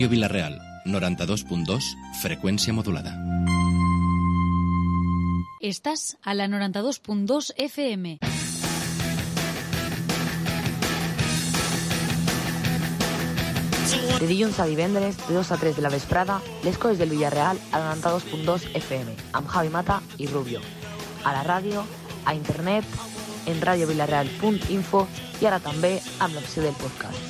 Vilareal, 92.2, frecuencia modulada. Estás a la 92.2 FM. De dilluns a divendres, de 2 a 3 de la vesprada, les coses del Villarreal a la 92.2 FM, amb Javi Mata i Rubio. A la ràdio, a internet, en radiovillarreal.info i ara també amb l'opció del podcast.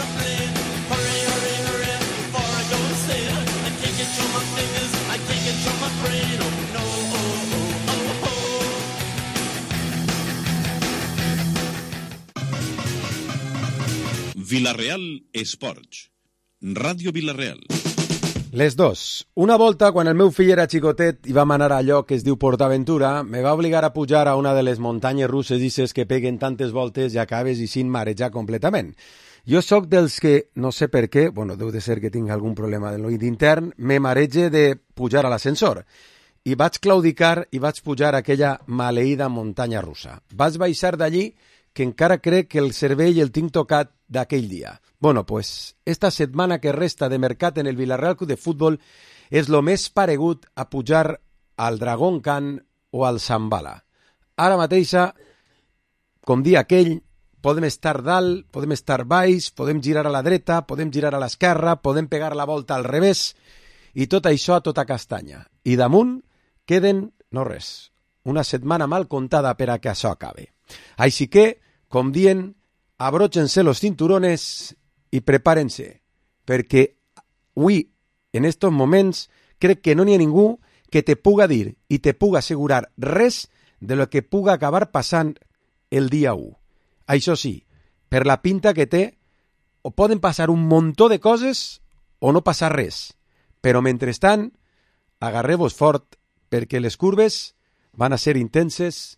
Vilareal Esports. Ràdio Vilareal. Les dos. Una volta, quan el meu fill era xicotet i vam anar a allò que es diu PortAventura, me va obligar a pujar a una de les muntanyes russes isses que peguen tantes voltes i acabes i sin marejar completament. Jo sóc dels que, no sé per què, bueno, deu de ser que tinc algun problema de l'oït intern, me marege de pujar a l'ascensor. I vaig claudicar i vaig pujar a aquella maleïda muntanya russa. Vaig baixar d'allí que encara crec que el cervell el tinc tocat d'aquell dia. Bueno, pues, esta setmana que resta de mercat en el Villarreal Club de Futbol és lo més paregut a pujar al Dragon Khan o al Zambala. Ara mateixa, com dia aquell, podem estar dalt, podem estar baix, podem girar a la dreta, podem girar a l'esquerra, podem pegar la volta al revés, i tot això a tota castanya. I damunt queden, no res, una setmana mal contada per a que això acabe. Així que, com dient, abróchense los cinturones i prepárense, perquè avui, en estos moments, crec que no n'hi ha ningú que te puga dir i te puga assegurar res de lo que puga acabar passant el dia 1. Això sí, per la pinta que té, o poden passar un muntó de coses o no passar res. Però mentrestant, agarreu-vos fort perquè les curves van a ser intenses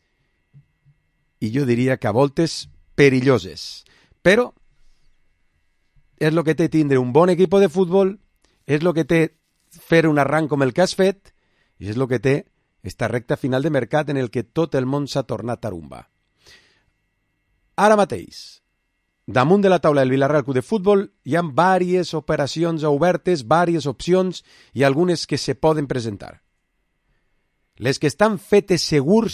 i jo diria que a voltes perilloses. Però és el que té tindre un bon equip de futbol, és el que té fer un arranc com el que has fet i és el que té esta recta final de mercat en el que tot el món s'ha tornat tarumba. Ara mateix, damunt de la taula del Villarreal Club de Futbol hi ha diverses operacions obertes, diverses opcions i algunes que se poden presentar. Les que estan fetes segur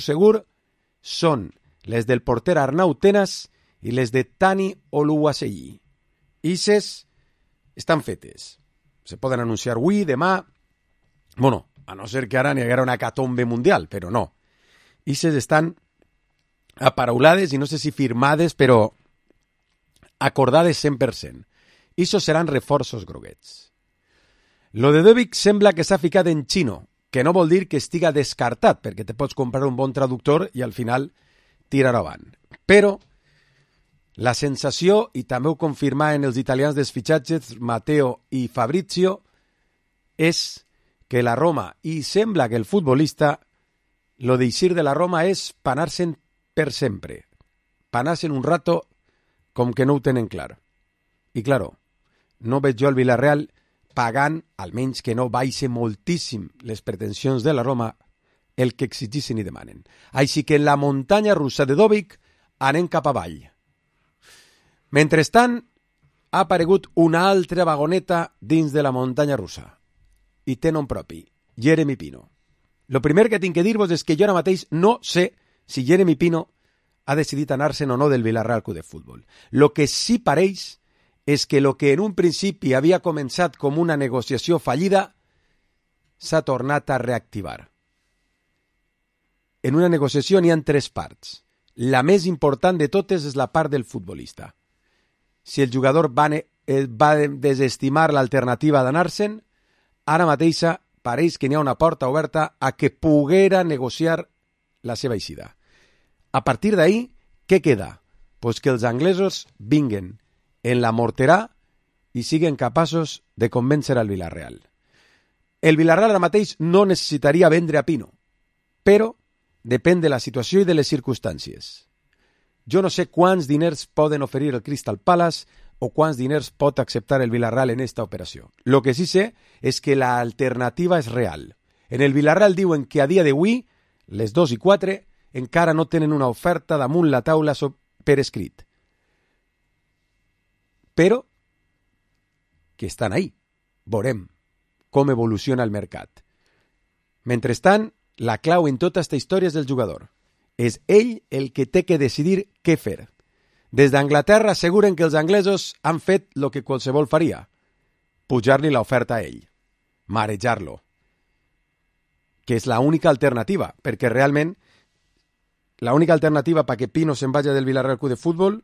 són les del porter Arnau Tenas i les de Tani Oluwaseyi. Ixes estan fetes. Se poden anunciar avui, demà. Bueno, a no ser que ara n'hi haguera una hecatombe mundial, però no. Ixes estan aparaulades i no sé si firmades, però acordades 100%. Ixos seran reforços groguets. Lo de Dovic sembla que s'ha ficat en xino, que no vol dir que estiga descartat, perquè te pots comprar un bon traductor i al final tirar avant. Però la sensació, i també ho confirmaven els italians dels fitxatges, Matteo i Fabrizio, és que la Roma, i sembla que el futbolista, lo d'eixir de la Roma és panar-se'n per sempre. Panar-se'n un rato com que no ho tenen clar. I claro, no veig jo el Villarreal pagant, almenys que no baixe moltíssim les pretensions de la Roma, el que exigissin i demanen. Així que en la muntanya russa de Dovic anem cap avall. Mentrestant, ha aparegut una altra vagoneta dins de la muntanya russa. I té nom propi, Jeremy Pino. Lo primer que tinc que dir-vos és que jo ara mateix no sé si Jeremy Pino ha decidit anar-se'n o no del Villarreal Club de Futbol. Lo que sí pareix és que lo que en un principi havia començat com una negociació fallida s'ha tornat a reactivar. En una negociació n'hi ha 3 parts. La més important de totes és la part del futbolista. Si el jugador va desestimar l'alternativa d'anar-se'n, ara mateixa pareix que n'hi ha una porta oberta a que poguera negociar la seva eixida. A partir d'ahí, què queda? Pues que els anglesos vinguen en la morterà i siguen capaços de convèncer al Villarreal. El Villarreal ara mateix no necessitaria vendre a Pino, però depèn de la situació i de les circumstàncies. Jo no sé quants diners poden oferir el Crystal Palace o quants diners pot acceptar el Villarreal en esta operació. Lo que sí sé és que l'alternativa és real. En el Villarreal diuen que a dia d'avui, les 2:04, encara no tenen una oferta damunt la taula per escrit. Però que estan ahí. Veurem com evoluciona el mercat. Mentrestant, la clau en tota aquesta història és el jugador. És ell el que té que decidir què fer. Des d'Anglaterra asseguren que els anglesos han fet el que qualsevol faria. Pujar-li l'oferta a ell. Marejar-lo. Que és l'única alternativa, perquè realment l'única alternativa perquè Pino se'n vagi del Villarreal Club de Futbol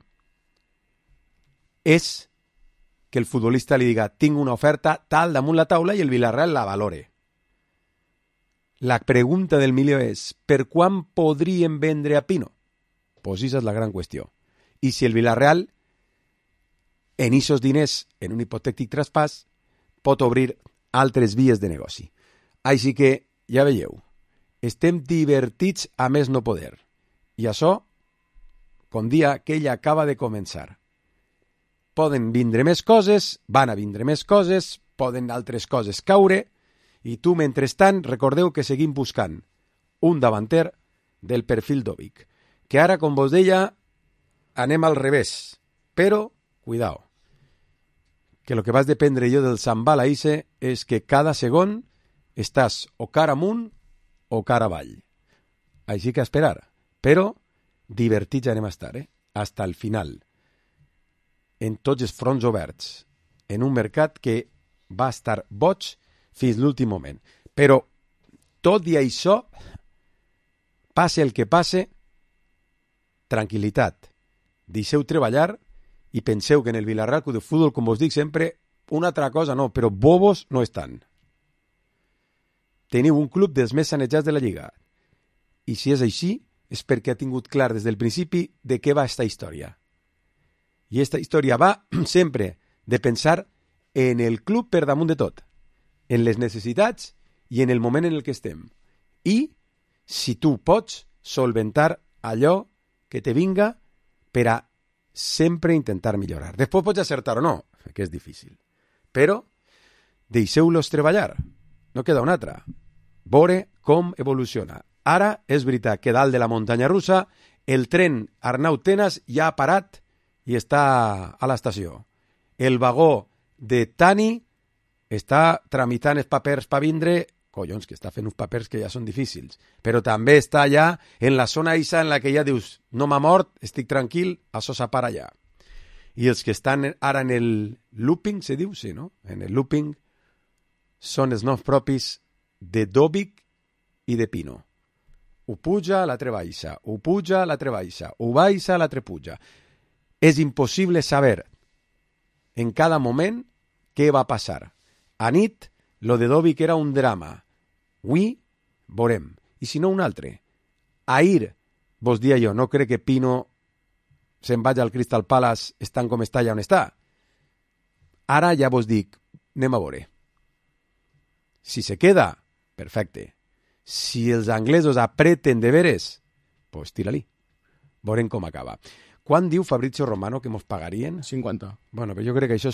és que el futbolista li diga tinc una oferta tal damunt la taula i el Villarreal la valore. La pregunta del milió és per quan podrien vendre a Pino? Pues esa és la gran qüestió. I si el Villarreal en aquests diners en un hipotètic traspàs pot obrir altres vies de negoci. Així que, ja veieu, estem divertits a més no poder. I això, com dia que ella acaba de començar. Poden vindre més coses, van a vindre més coses, poden altres coses caure, i tu, mentrestant, recordeu que seguim buscant un davanter del perfil d'Ovic, que ara, com vos deia, anem al revés, però, cuidao, que el que vas dependre jo del Sambal Aïsse és que cada segon estàs o cara amunt o cara avall. Així que esperar, però divertits anem a estar, hasta el final, en tots els fronts oberts, en un mercat que va estar boig fins l'últim moment. Però, tot i això, passe el que passe, tranquil·litat. Deixeu treballar i penseu que en el Villarreal Club de Futbol, com vos dic sempre, una altra cosa no, però bobos no estan. Teniu un club dels més sanejats de la Lliga. I si és així, és perquè ha tingut clar des del principi de què va esta història. I esta història va sempre de pensar en el club per damunt de tot, en les necessitats i en el moment en el que estem. I si tu pots solventar allò que te vinga per a sempre intentar millorar. Després pots acertar o no, que és difícil. Però deixeu-los treballar. No queda una altra. Veure com evoluciona. Ara és veritat que dalt de la muntanya russa el tren Arnau Tenas ja ha parat i està a l'estació. El vagó de Tani està tramitant els papers per vindre, collons, que està fent uns papers que ja són difícils, però també està allà en la zona isa en la que ja dius, no m'ha mort, estic tranquil, això s'apara allà. I els que estan ara en el looping, se diu, sí, no? En el looping són els noms propis de Dobic i de Pino. Ho puja, l'altre baixa, ho puja, l'altre baixa, ho baixa, l'altre puja. És impossible saber en cada moment què va passar. A nit, lo de Dobic era un drama. Avui, veurem. I si no, un altre. Ahir, vos dia jo, no crec que Pino se'n vagi al Crystal Palace estant com està allà on està. Ara ja vos dic, anem a veure. Si se queda, perfecte. Si els anglesos apreten de veres, pues tira-li. Veurem com acaba. Quan diu Fabrizio Romano que mos pagarien? 50. Bueno, però jo crec que això és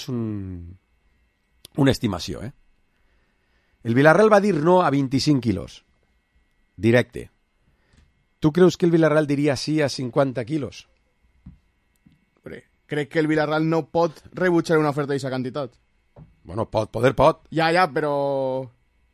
una estimació, El Villarreal va dir no a 25 quilos. Directe. Tu creus que el Villarreal diria sí a 50 quilos? Crec que el Villarreal no pot rebutjar una oferta d'aquesta quantitat. Bueno, pot. Ja, però...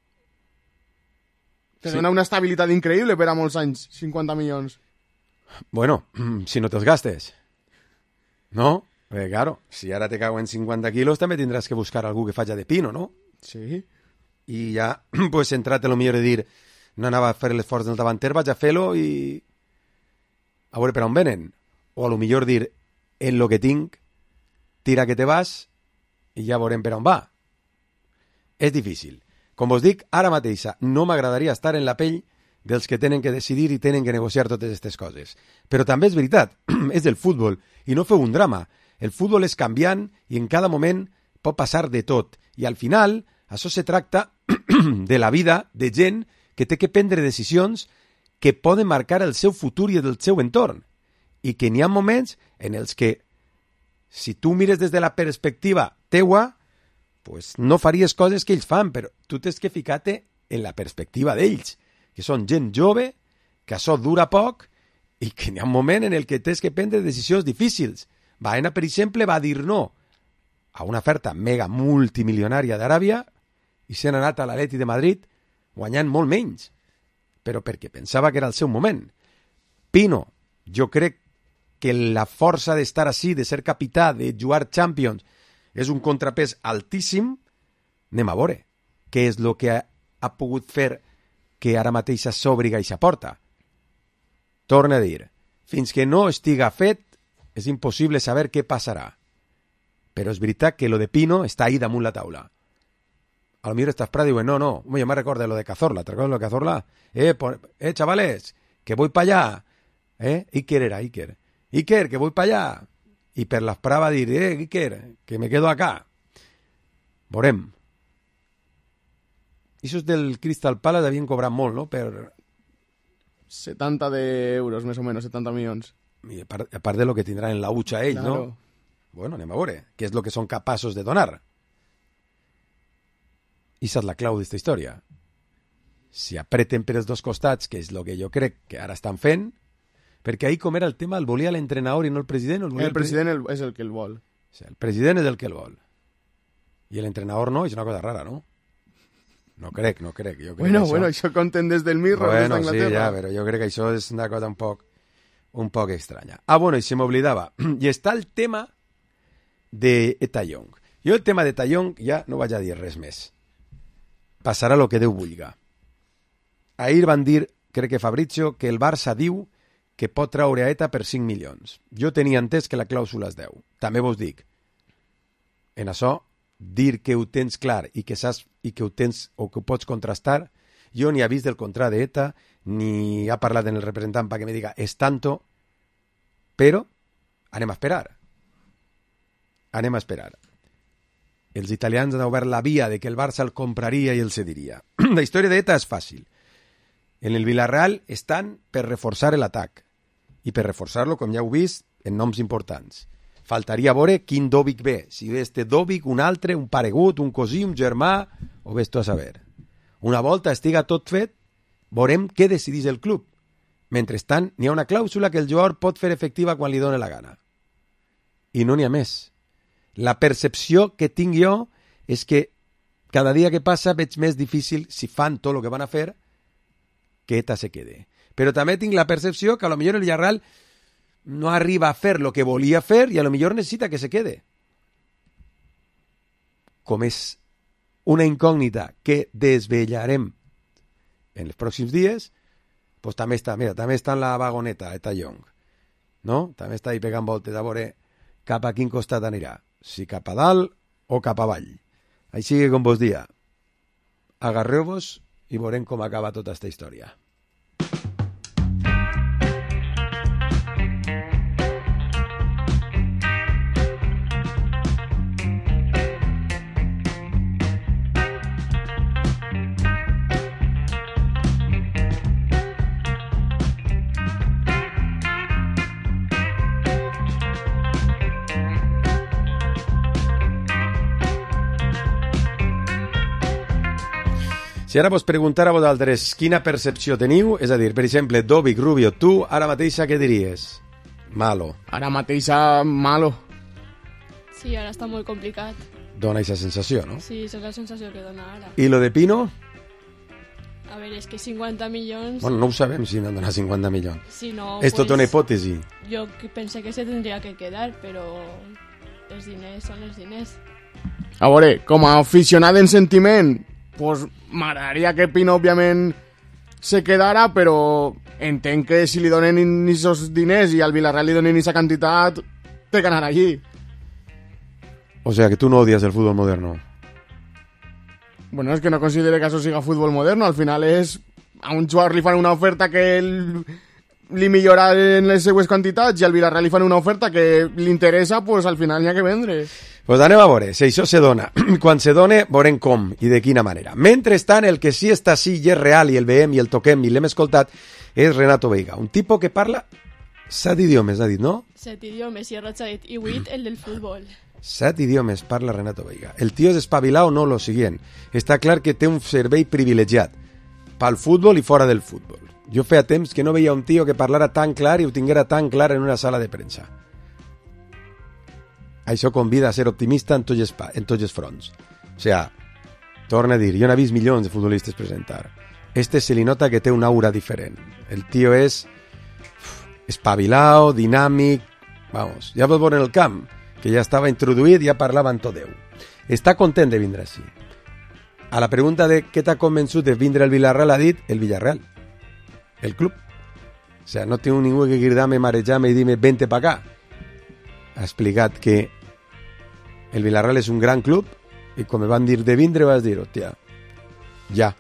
Te dona una estabilitat increïble per a molts anys, 50 milions. Bueno, si no te'ls gastes. No? Claro, si ara te cauen 50 quilos també tindràs que buscar algú que faci de Pino, no? Sí. I ja, pues, entrat a lo millor de dir no anava a fer l'esforç del davanter, vaig a fer-lo i a veure per on venen. O a lo millor dir en lo que tinc, tira que te vas i ja veurem per on va. És difícil. Com vos dic, ara mateixa no m'agradaria estar en la pell dels que tenen que decidir i tenen que negociar totes aquestes coses. Però també és veritat, és del futbol, i no feu un drama. El futbol és canviant i en cada moment pot passar de tot. I al final, això se tracta de la vida de gent que té que prendre decisions que poden marcar el seu futur i el seu entorn. I que n'hi ha moments en els que, si tu mires des de la perspectiva teua, pues no faries coses que ells fan, però tu tens que ficar-te en la perspectiva d'ells, que són gent jove, que això dura poc i que n'hi ha un moment en el que tens que prendre decisions difícils. Baena, per exemple, va dir no a una oferta mega multimilionària d'Aràbia i s'han anat a l'Atleti de Madrid guanyant molt menys, però perquè pensava que era el seu moment. Pino, jo crec que la força d'estar així, de ser capità, de jugar Champions, és un contrapès altíssim. Anem a veure què és el que ha pogut fer que ara mateix s'obri i s'aporta. Torna a dir, fins que no estiga fet, és impossible saber què passarà. Però és veritat que lo de Pino està ahí damunt la taula. A lo millor estàs para diuen, no, jo me recordo de lo de Cazorla, ¿te recuerdas lo de Cazorla? Chavales, que voy para allá. Iker era, Iker, que voy para allá. I per l'Esprà va dir, Iker, que me quedo acá. Veurem. Ixos del Crystal Palace havien cobrat molt, no? Per 70 d'euros, més o menys, 70 milions. I a part de lo que tindran en la utxa ells, claro. No? Bueno, anem a veure què és lo que són capaços de donar. I és la clau d'esta història. Si apreten per els dos costats, que és el que jo crec que ara estan fent, perquè ahir com era el tema, el volia l'entrenador i no el president? El president és el que el vol. O sigui, el president és el que el vol. I l'entrenador no, és una cosa rara, no? No crec. Jo crec bueno, això conten des del Mirror, des d'Anglaterra. Sí, ja, però jo crec que això és una cosa un poc estranya. Bueno, i se m'oblidava. I està el tema de Eta Young. Jo el tema de Eta Young ja no vaig a dir res més. Passarà el que Déu vulga. Ahir van dir, crec que Fabrizio, que el Barça diu que pot traure a Eta per 5 milions. Jo tenia entès que la clàusula és 10. També vos dic, en això, dir que ho tens clar i que saps i que ho tens o que ho pots contrastar, jo ni ha vist el contrat d'Eta, ni ha parlat en el representant perquè me diga és tanto, però anem a esperar. Els italians han obert la via de que el Barça el compraria i el cediria. La història d'Eta és fàcil. En el Villarreal estan per reforçar l'atac i per reforçar-lo, com ja heu vist, en noms importants. Faltaria veure quin Dòvic ve. Si ve este Dòvic, un altre, un paregut, un cosí, un germà, o ves tu a saber. Una volta estiga tot fet, veurem què decidís el club. Mentrestant, n'hi ha una clàusula que el jugador pot fer efectiva quan li doni la gana. I no n'hi ha més. La percepció que tinc jo és que cada dia que passa veig més difícil, si fan tot el que van a fer, que Eta se quede. Però també tinc la percepció que a lo millor el Villarreal no arriba a fer el que volia fer i a lo millor necessita que se quede. Com és una incògnita que desvetllarem en els pròxims dies, pues també està en la vagoneta Eta Young, no? També està ahí pegant voltes a veure cap a quin costat anirà, si cap a dalt o cap avall. Així que, com vos dia, agarreu-vos i veurem com acaba tota aquesta història. Si ara vos preguntar a vosaltres quina percepció teniu, és a dir, per exemple, Dòvic, Rubio, tu ara mateixa què diries? Malo. Ara mateixa malo. Sí, ara està molt complicat. Dona aquesta sensació, no? Sí, és la sensació que dona ara. I lo de Pino? A veure, és que 50 milions... Bueno, no ho sabem si han donat 50 milions. Si no, és tota una hipòtesi. Jo pensé que se tindria que quedar, però els diners són els diners. A veure, com a aficionat en sentiment, pues m'agradaria que Pino, òbviament, se quedara, però entenc que si li donen aquests diners i al Villarreal li donen aquesta quantitat, té que anar allí. O sea, que tu no odies el futbol moderno. Bueno, és que no considero que això siga futbol moderno. Al final és... A un jugador li fan una oferta que li millora en les seues quantitats i al Villarreal li fan una oferta que li interessa, pues al final n'hi ha que vendre. Pues anem a veure, si això se dona. Quan se done, veurem com i de quina manera. Mentrestant, el que sí està sí i és real i el veiem i el toquem i l'hem escoltat és Renato Veiga, un tipus que parla 7 idiomes, ha dit, no? 7 idiomes, i Roig ha dit, i 8 el del futbol. 7 idiomes parla Renato Veiga. El tio és espavilat o no, lo siguiente. Està clar que té un servei privilegiat pel futbol i fora del futbol. Jo feia temps que no veia un tio que parlara tan clar i ho tinguera tan clar en una sala de premsa. això convida a ser optimista en tots els fronts. O sea, torna a dir, jo n'he vist milions de futbolistes presentar. Se li nota que té una aura diferent. El tio és espavilao, dinàmic, vamos, ja pot veure en el camp, que ja estava introduït, ja parlava en tot Déu. Està content de vindre així. A la pregunta de què t'ha convençut de vindre al Villarreal, ha dit el Villarreal, el club. O sea, no tinc ningú que cridar-me, marejar-me i dir-me vente pa acá. Ha explicat que el Villarreal és un gran club i quan me van dir de vindre vas dir, hòstia, ja.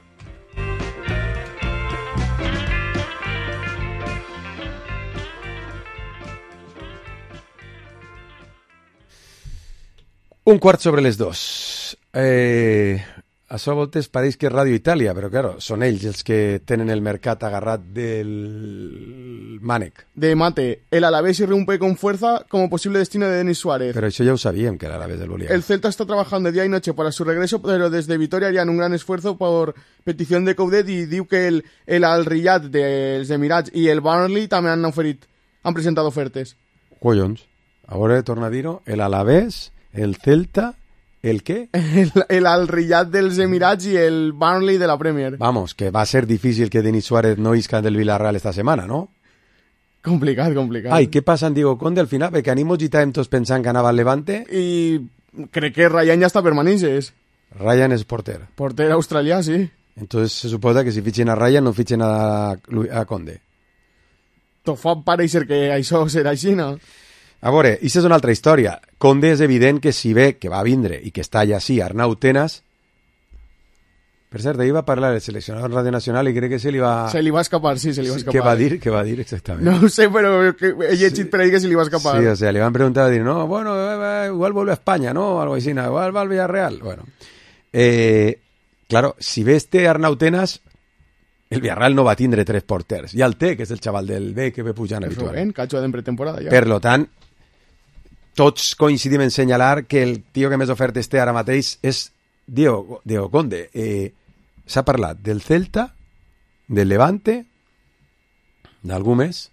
Un quart sobre les 2. Això a voltes pareix que és Ràdio Itàlia, però claro, són ells els que tenen el mercat agarrat del mànec. De mate, el Alavés irrumpe con fuerza como posible destino de Denis Suárez. Però això ja ho sabíem, que el Alavés el volia. El Celta está trabajando día y noche para su regreso, pero desde Vitoria harían un gran esfuerzo por petición de Coudet y diu que el Al Riyad dels Emirats i el Burnley també han presentat ofertes. Collons. A veure, torna a dir-ho. El Alavés, el Celta... ¿El qué? El Al Riyad dels Emirats y el Burnley de la Premier. Vamos, que va a ser difícil que Denis Suárez no isca del Villarreal esta semana, ¿no? Complicat. Ai, què passa en Diego Conde al final? Perquè anem agitàvem tots pensant que anava al Levante. I crec que Ryan ja està per Manises. Ryan és porter. Porter australià, sí. Entonces se suposa que si fitxen a Ryan no fitxen a Conde. Tot fa pareixer que això serà així, no? A veure, això és una altra història. Conde és evident que si ve, que va vindre i que està allà sí, Arnau Tenas... Per cert, ahir va parlar el seleccionador en Radio Nacional i crec que se li va... Se li va escapar, sí, se li va escapar. Què va dir exactament? No ho sé, però he llegit per ahí que se li va escapar. Sí, o sea, li van preguntar, dir, no, bueno, igual vuelve a España, ¿no? Algo así, igual va al Villarreal. Bueno, claro, si ve Arnau Tenas... El Villarreal no va tindre 3 porters. Ja el té, que és el xaval del B que ve pujant habitual. Rubén, que ha hecho en pretemporada ja. Per lo tant, tots coincidim en senyalar que el tio que més ofertes té ara mateix és Diego Conde. S'ha parlat del Celta, del Levante, d'algú més?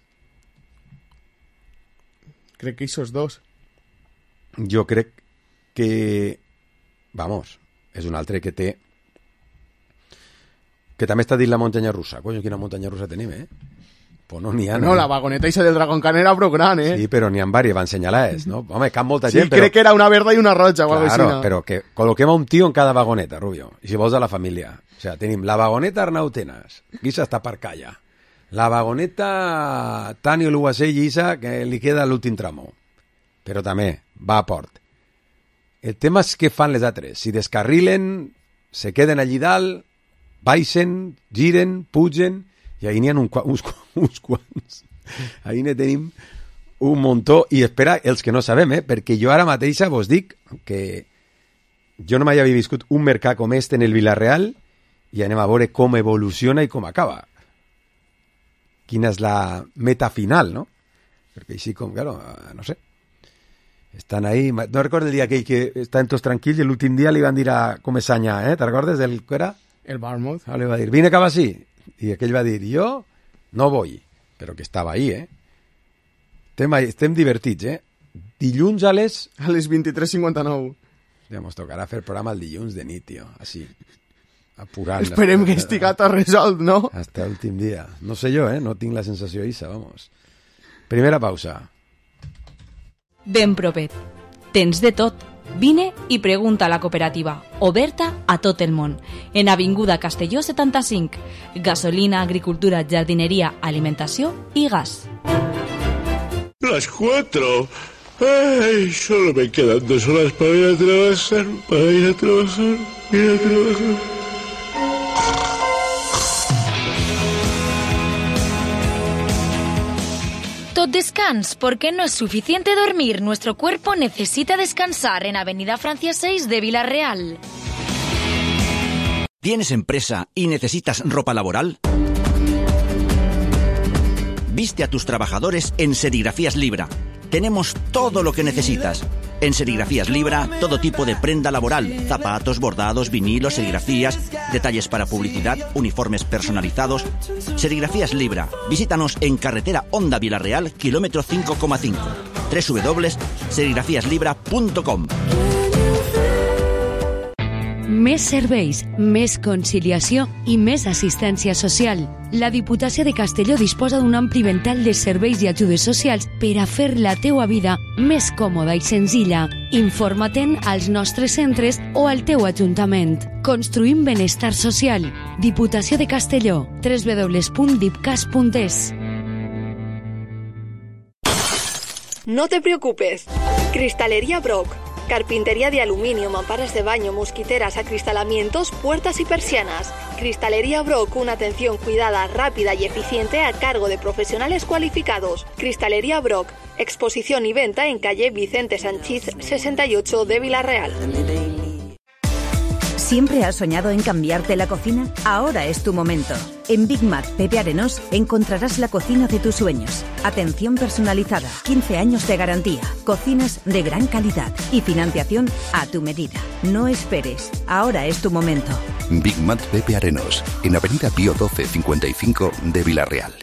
Crec que esos dos. Jo crec que... Vamos, és un altre que té... Que també està dins la muntanya russa. Coño, quina muntanya russa tenim, Pues no n'hi ha. No, la vagoneta esa del Dragon Khan era prou gran, Sí, però n'hi ha diversos, van senyalars, no? Home, cap molta gent, però... Sí, crec que era una verda i una roja o algo així. Claro, però que col·loquem a un tio en cada vagoneta, Rubio. I si vols a la família. O sea, tenim la vagoneta Arnau Tenas, que Isa està per calla. La vagoneta Tani Oluwasei i Isa, que li queda l'últim tramo. Però també va a port. El tema és què fan les altres. Si descarrilen, se queden allí dalt, baixen, giren, pugen, i ahir n'hi ha uns quants. Ahir ne tenim un muntó, i espera, els que no sabem, perquè jo ara mateixa vos dic que jo no mai havia viscut un mercat com este en el Villarreal, i anem a veure com evoluciona i com acaba. Quina és la meta final, no? Perquè així com, claro, no sé, estan ahí, no recordo el dia aquell que estaven tots tranquils i l'últim dia li van dir a Comesanya, te'n recordes del que era? El Bournemouth. Le va dir, vine cap així. I aquell va dir, jo no vull. Però que estava ahí, Estem divertits, Dilluns a les... A les 23:59. Ja mos tocarà fer programa el dilluns de nit, tio. Així, apurant. Esperem que estigui tot resolt, no? Hasta l'últim dia. No sé jo, no tinc la sensació Isa, vamos. Primera pausa. Ben propet. Tens de tot. Vine i pregunta a la cooperativa, oberta a tot el món, en Avinguda Castelló 75, gasolina, agricultura, jardineria, alimentació i gas. Las 4. Ay, solo me quedan 2 horas para ir a trabajar, Descans, porque no es suficiente dormir. Nuestro cuerpo necesita descansar en Avenida Francia 6 de Villarreal. ¿Tienes empresa y necesitas ropa laboral? Viste a tus trabajadores en Serigrafías Libra. Tenemos todo lo que necesitas. En Serigrafías Libra, todo tipo de prenda laboral, zapatos, bordados, vinilos, serigrafías, detalles para publicidad, uniformes personalizados. Serigrafías Libra. Visítanos en carretera Honda Villarreal, kilómetro 5,5. www.serigrafiaslibra.com. Més serveis, més conciliació i més assistència social. La Diputació de Castelló disposa d'un ampli ventall de serveis i ajudes socials per a fer la teua vida més còmoda i senzilla. Informa-te'n als nostres centres o al teu ajuntament. Construïm benestar social. Diputació de Castelló. www.dipcas.es. No te preocupes. Cristalería Brock. Carpintería de aluminio, mamparas de baño, mosquiteras, acristalamientos, puertas y persianas. Cristalería Brock, una atención cuidada, rápida y eficiente a cargo de profesionales cualificados. Cristalería Brock, exposición y venta en calle Vicente Sanchís 68 de Villarreal. ¿Siempre has soñado en cambiarte la cocina? Ahora es tu momento. En Big Mac Pepe Arenós encontrarás la cocina de tus sueños. Atención personalizada, 15 años de garantía, cocinas de gran calidad y financiación a tu medida. No esperes, ahora es tu momento. Big Mac Pepe Arenós, en Avenida Pío 12 55 de Villarreal.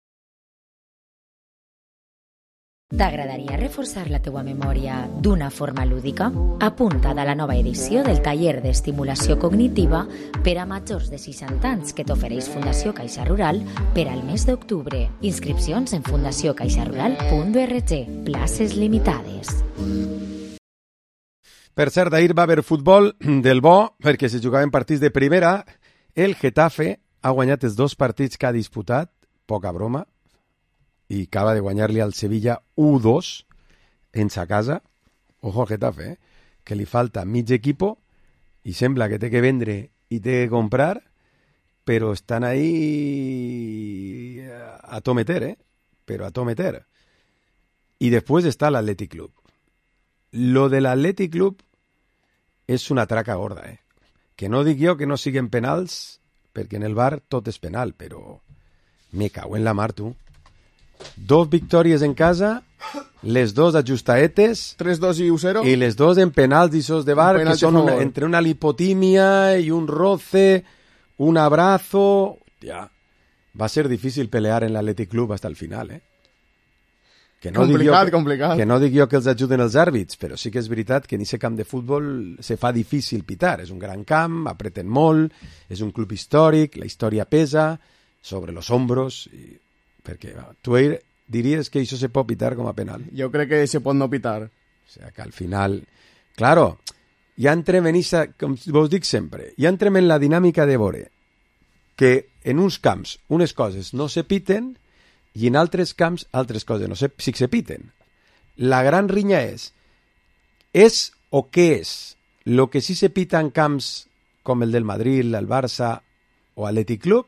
T'agradaria reforçar la teua memòria d'una forma lúdica? Apunta't a la nova edició del taller d'estimulació cognitiva per a majors de 60 anys que t'ofereix Fundació Caixa Rural per al mes d'octubre. Inscripcions en fundaciocaixarural.org. Places limitades. Per cert, ahir va haver futbol del bo, perquè se jugaven partits de primera. El Getafe ha guanyat els 2 partits que ha disputat, poca broma, i acaba de guanyar-li al Sevilla 1-2 en sa casa. Ojo Getafe, que li falta mig equipo i sembla que té que vendre i té que comprar, però estan ahí a to meter, però a to meter. I després està l'Atlètic Club. Lo de l'Atlètic Club és una traca gorda, Que no dic jo que no siguen penals, perquè en el bar tot és penal, però me cago en la mar, tu. 2 victòries en casa, les 2 ajustaetes, 3-2 i 1-0, i les 2 en penals d'ixos de bar, que són entre una lipotimia i un roce, un abrazo. Ja. Va a ser difícil pelear en l'Atlètic Club hasta el final, Que no complicat. Que no dic jo que els ajuden els àrbits, però sí que és veritat que en aquest camp de futbol se fa difícil pitar. És un gran camp, apreten molt, és un club històric, la història pesa sobre los hombros, perquè tu diries que això se pot pitar com a penal. Jo crec que se pot no pitar. O sea, que al final... Claro, ja entrem en esa, com vos dic sempre, ja entrem en la dinàmica de veure que en uns camps unes coses no se piten i en altres camps altres coses no sí que se piten. La gran rinya és o què és lo que sí se pita en camps com el del Madrid, el Barça o Atlètic Club,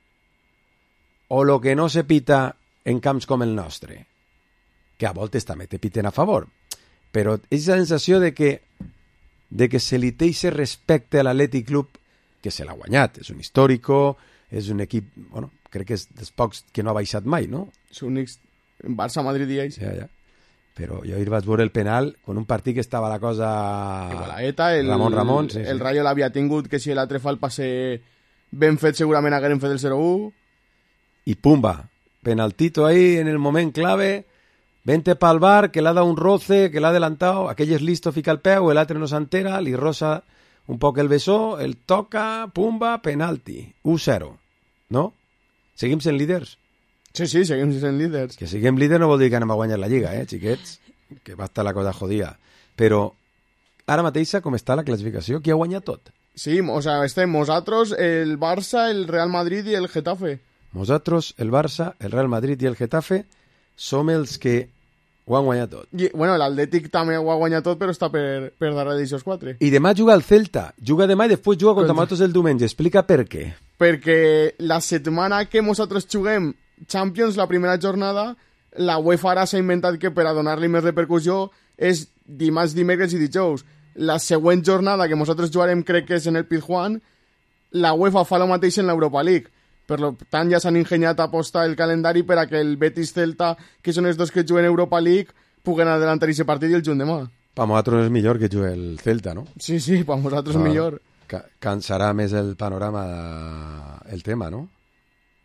o lo que no se pita en camps com el nostre, que a voltes també te piten a favor, però és la sensació de que se li té ese respecte a l'Atlètic Club, que se l'ha guanyat, és un històrico, és un equip, bueno, crec que és dels pocs que no ha baixat mai, no? És un Barça, Madrid i ells. Ja. Però jo ahir vaig veure el penal, con un partit que estava la cosa... Igualaeta, Ramon, sí. El Rayo l'havia tingut, que si l'altre fa el passe ben fet, segurament hagueren fet el 0-1. I pumba, penaltito ahí en el moment clave, vente pa'l bar, que l'ha dado un roce, que l'ha adelantado, aquell és listo, fica el peu, l'altre no s'entera, li rosa un poc el besó, el toca, pumba, penalti, 1-0, no? Seguim sent líders? Sí, seguim sent líders. Que siguem líders no vol dir que anem a guanyar la Lliga, xiquets, que va estar la cosa jodida. Però ara mateix, com està la classificació, qui ha guanyat tot? Sí, o sea, estem nosaltres, el Barça, el Real Madrid i el Getafe. Nosaltres, el Barça, el Real Madrid i el Getafe som els que ho han guanyat tot. I, bueno, l'Atlètic també ho ha guanyat tot, però està per darrere d'aixòs 4. I demà juga el Celta. Juga demà i després juga contra nosaltres el diumenge. Explica per què. Perquè la setmana que nosaltres juguem Champions, la primera jornada, la UEFA ara s'ha inventat que per a donar-li més repercussió és dimarts, dimecres i dijous. La següent jornada que nosaltres jugarem, crec que és en el Pizjuán, la UEFA fa el mateix en l'Europa League. Per tant, ja s'han ingeniat a apostar el calendari per a que el Betis-Celta, que són els dos que juguen Europa League, puguen adelantar aquest partit i el junt demà. Per nosaltres és millor que jugui el Celta, no? Sí, per nosaltres és millor. Cansarà més el panorama, el tema, no?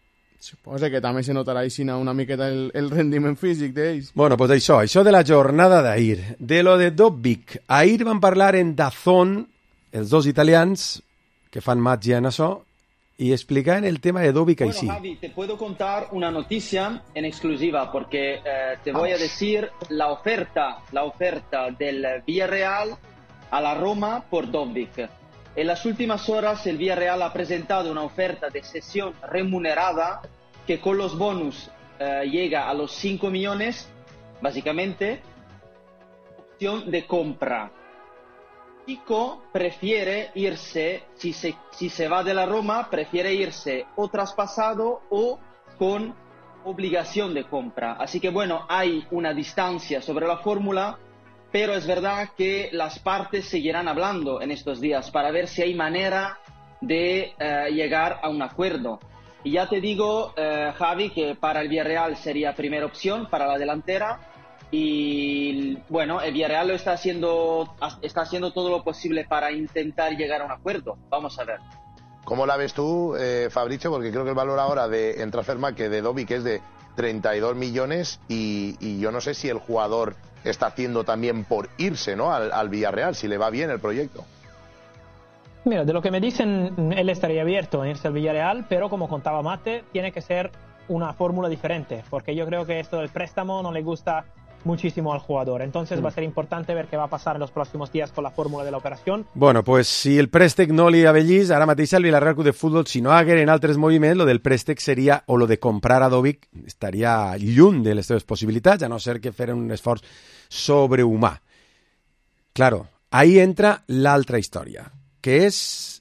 Suposa que també se notarà així una miqueta el rendiment físic d'ells. Bueno, pues això de la jornada d'ahir. De lo de Dobbik. Ahir van parlar en DAZN, els dos italians que fan màgia en això, y explicaban el tema de Dobbik Bueno, així. Javi, te puedo contar una noticia en exclusiva porque te voy a decir la oferta del Villarreal a la Roma por Dobbik. En las últimas horas el Villarreal ha presentado una oferta de cesión remunerada que con los bonus llega a los 5 millones, básicamente, opción de compra. Chico prefiere irse, si se va de la Roma, prefiere irse o traspasado o con obligación de compra. Así que bueno, hay una distancia sobre la fórmula, pero es verdad que las partes seguirán hablando en estos días para ver si hay manera de llegar a un acuerdo. Y ya te digo, Javi, que para el Villarreal sería primera opción para la delantera. Y bueno, el Villarreal está haciendo todo lo posible para intentar llegar a un acuerdo. Vamos a ver. ¿Cómo la ves tú, Fabricio? Porque creo que el valor ahora en Transfermarkt de Dobbik es de 32 millones y yo no sé si el jugador está haciendo también por irse, ¿no?, al Villarreal, si le va bien el proyecto. Mira, de lo que me dicen, él estaría abierto en irse al Villarreal, pero como contaba Mate, tiene que ser una fórmula diferente, porque yo creo que esto del préstamo no le gusta muchísimo al jugador. Entonces va a ser importante ver qué va a pasar en los próximos días con la fórmula de la operación. Bueno, pues si el préstec no li avellís, ara mateix el Villarreal Club de Futbol, si no hagueren altres moviments, lo del préstec seria, o lo de comprar a Dobbik, estaria lluny de les seves possibilitats, a no ser que feren un esforç sobrehumà. Claro, ahí entra l'altra història, que és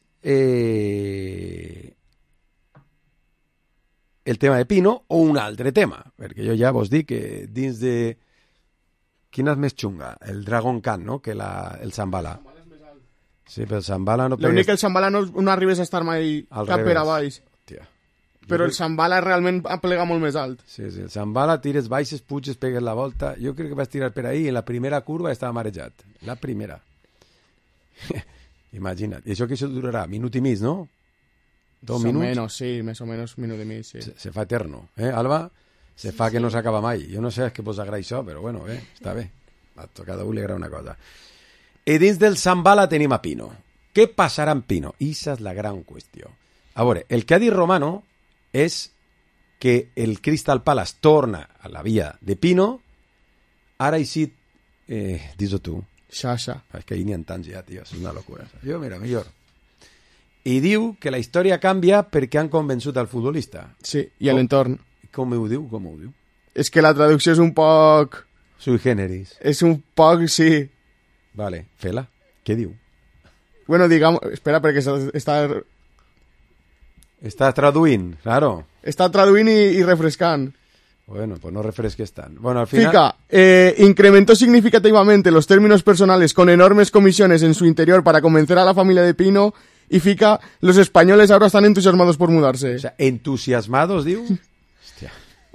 el tema de Pino o un altre tema, perquè jo ja vos dic que dins de... Quina és més xunga? El Dragon Khan, no?, que el Zambala. Sí, però el Zambala no... L'únic que el Zambala no arribes a estar mai cap per a baix. Hòstia. Però el Zambala realment plega molt més alt. Sí, el Zambala tires baixes, puges, pegues la volta. Jo crec que vas tirar per ahí i en la primera curva estava marejat. La primera. Imagina't. I això que això durarà? Minut i mig, no? 2 minuts? Menos, sí, més o menys minut i mig, sí. Se fa eterno, Alba? Se fa que no s'acaba mai. Jo no sé què vos agrada això, però bueno, està bé. A cada un li agrada una cosa. I dins del Zambala tenim a Pino. Què passarà amb Pino? Esa és la gran qüestió. A veure, el que ha dit Romano és que el Crystal Palace torna a la via de Pino. Ara i sí, dis-ho tu. Xaxa. És que ahir n'hi ha tants ja, tio, és una locura. Jo, mira, millor. I diu que la història canvia perquè han convençut al futbolista. Sí, i a l'entorn. Com ho diu? És que la traducció és un poc... Sui generis. És un poc, sí. Vale, fela. Què diu? Bueno, digamos... Espera, perquè està... Estàs traduint, claro. Està traduint i refrescant. Bueno, pues no refresques tant. Bueno, al final... Fica, incrementó significativamente los términos personales con enormes comisiones en su interior para convencer a la familia de Pino y fica, los españoles ahora están entusiasmados por mudarse. O sea, entusiasmados, diu? Hòstia.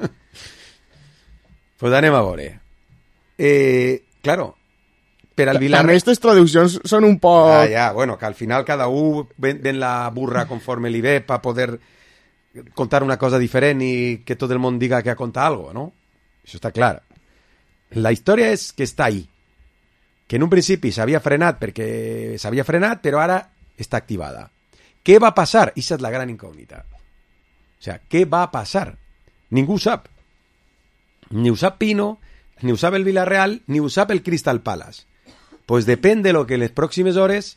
Pues anem a veure. Claro, per al Villarreal... També aquestes traduccions són un poc... Ja, bueno, que al final cada un ven la burra conforme li ve para poder contar una cosa diferent i que tot el món diga que ha contat algo, ¿no? Això està clar. La història és que està ahí. Que en un principi s'havia frenat perquè s'havia frenat, però ara està activada. Què va passar? Esa és la gran incògnita. O sea, què va passar? Ningú ho sap. Ni ho sap Pino, ni ho sap el Villarreal, ni ho sap el Crystal Palace. Pues depèn de lo que les pròximes hores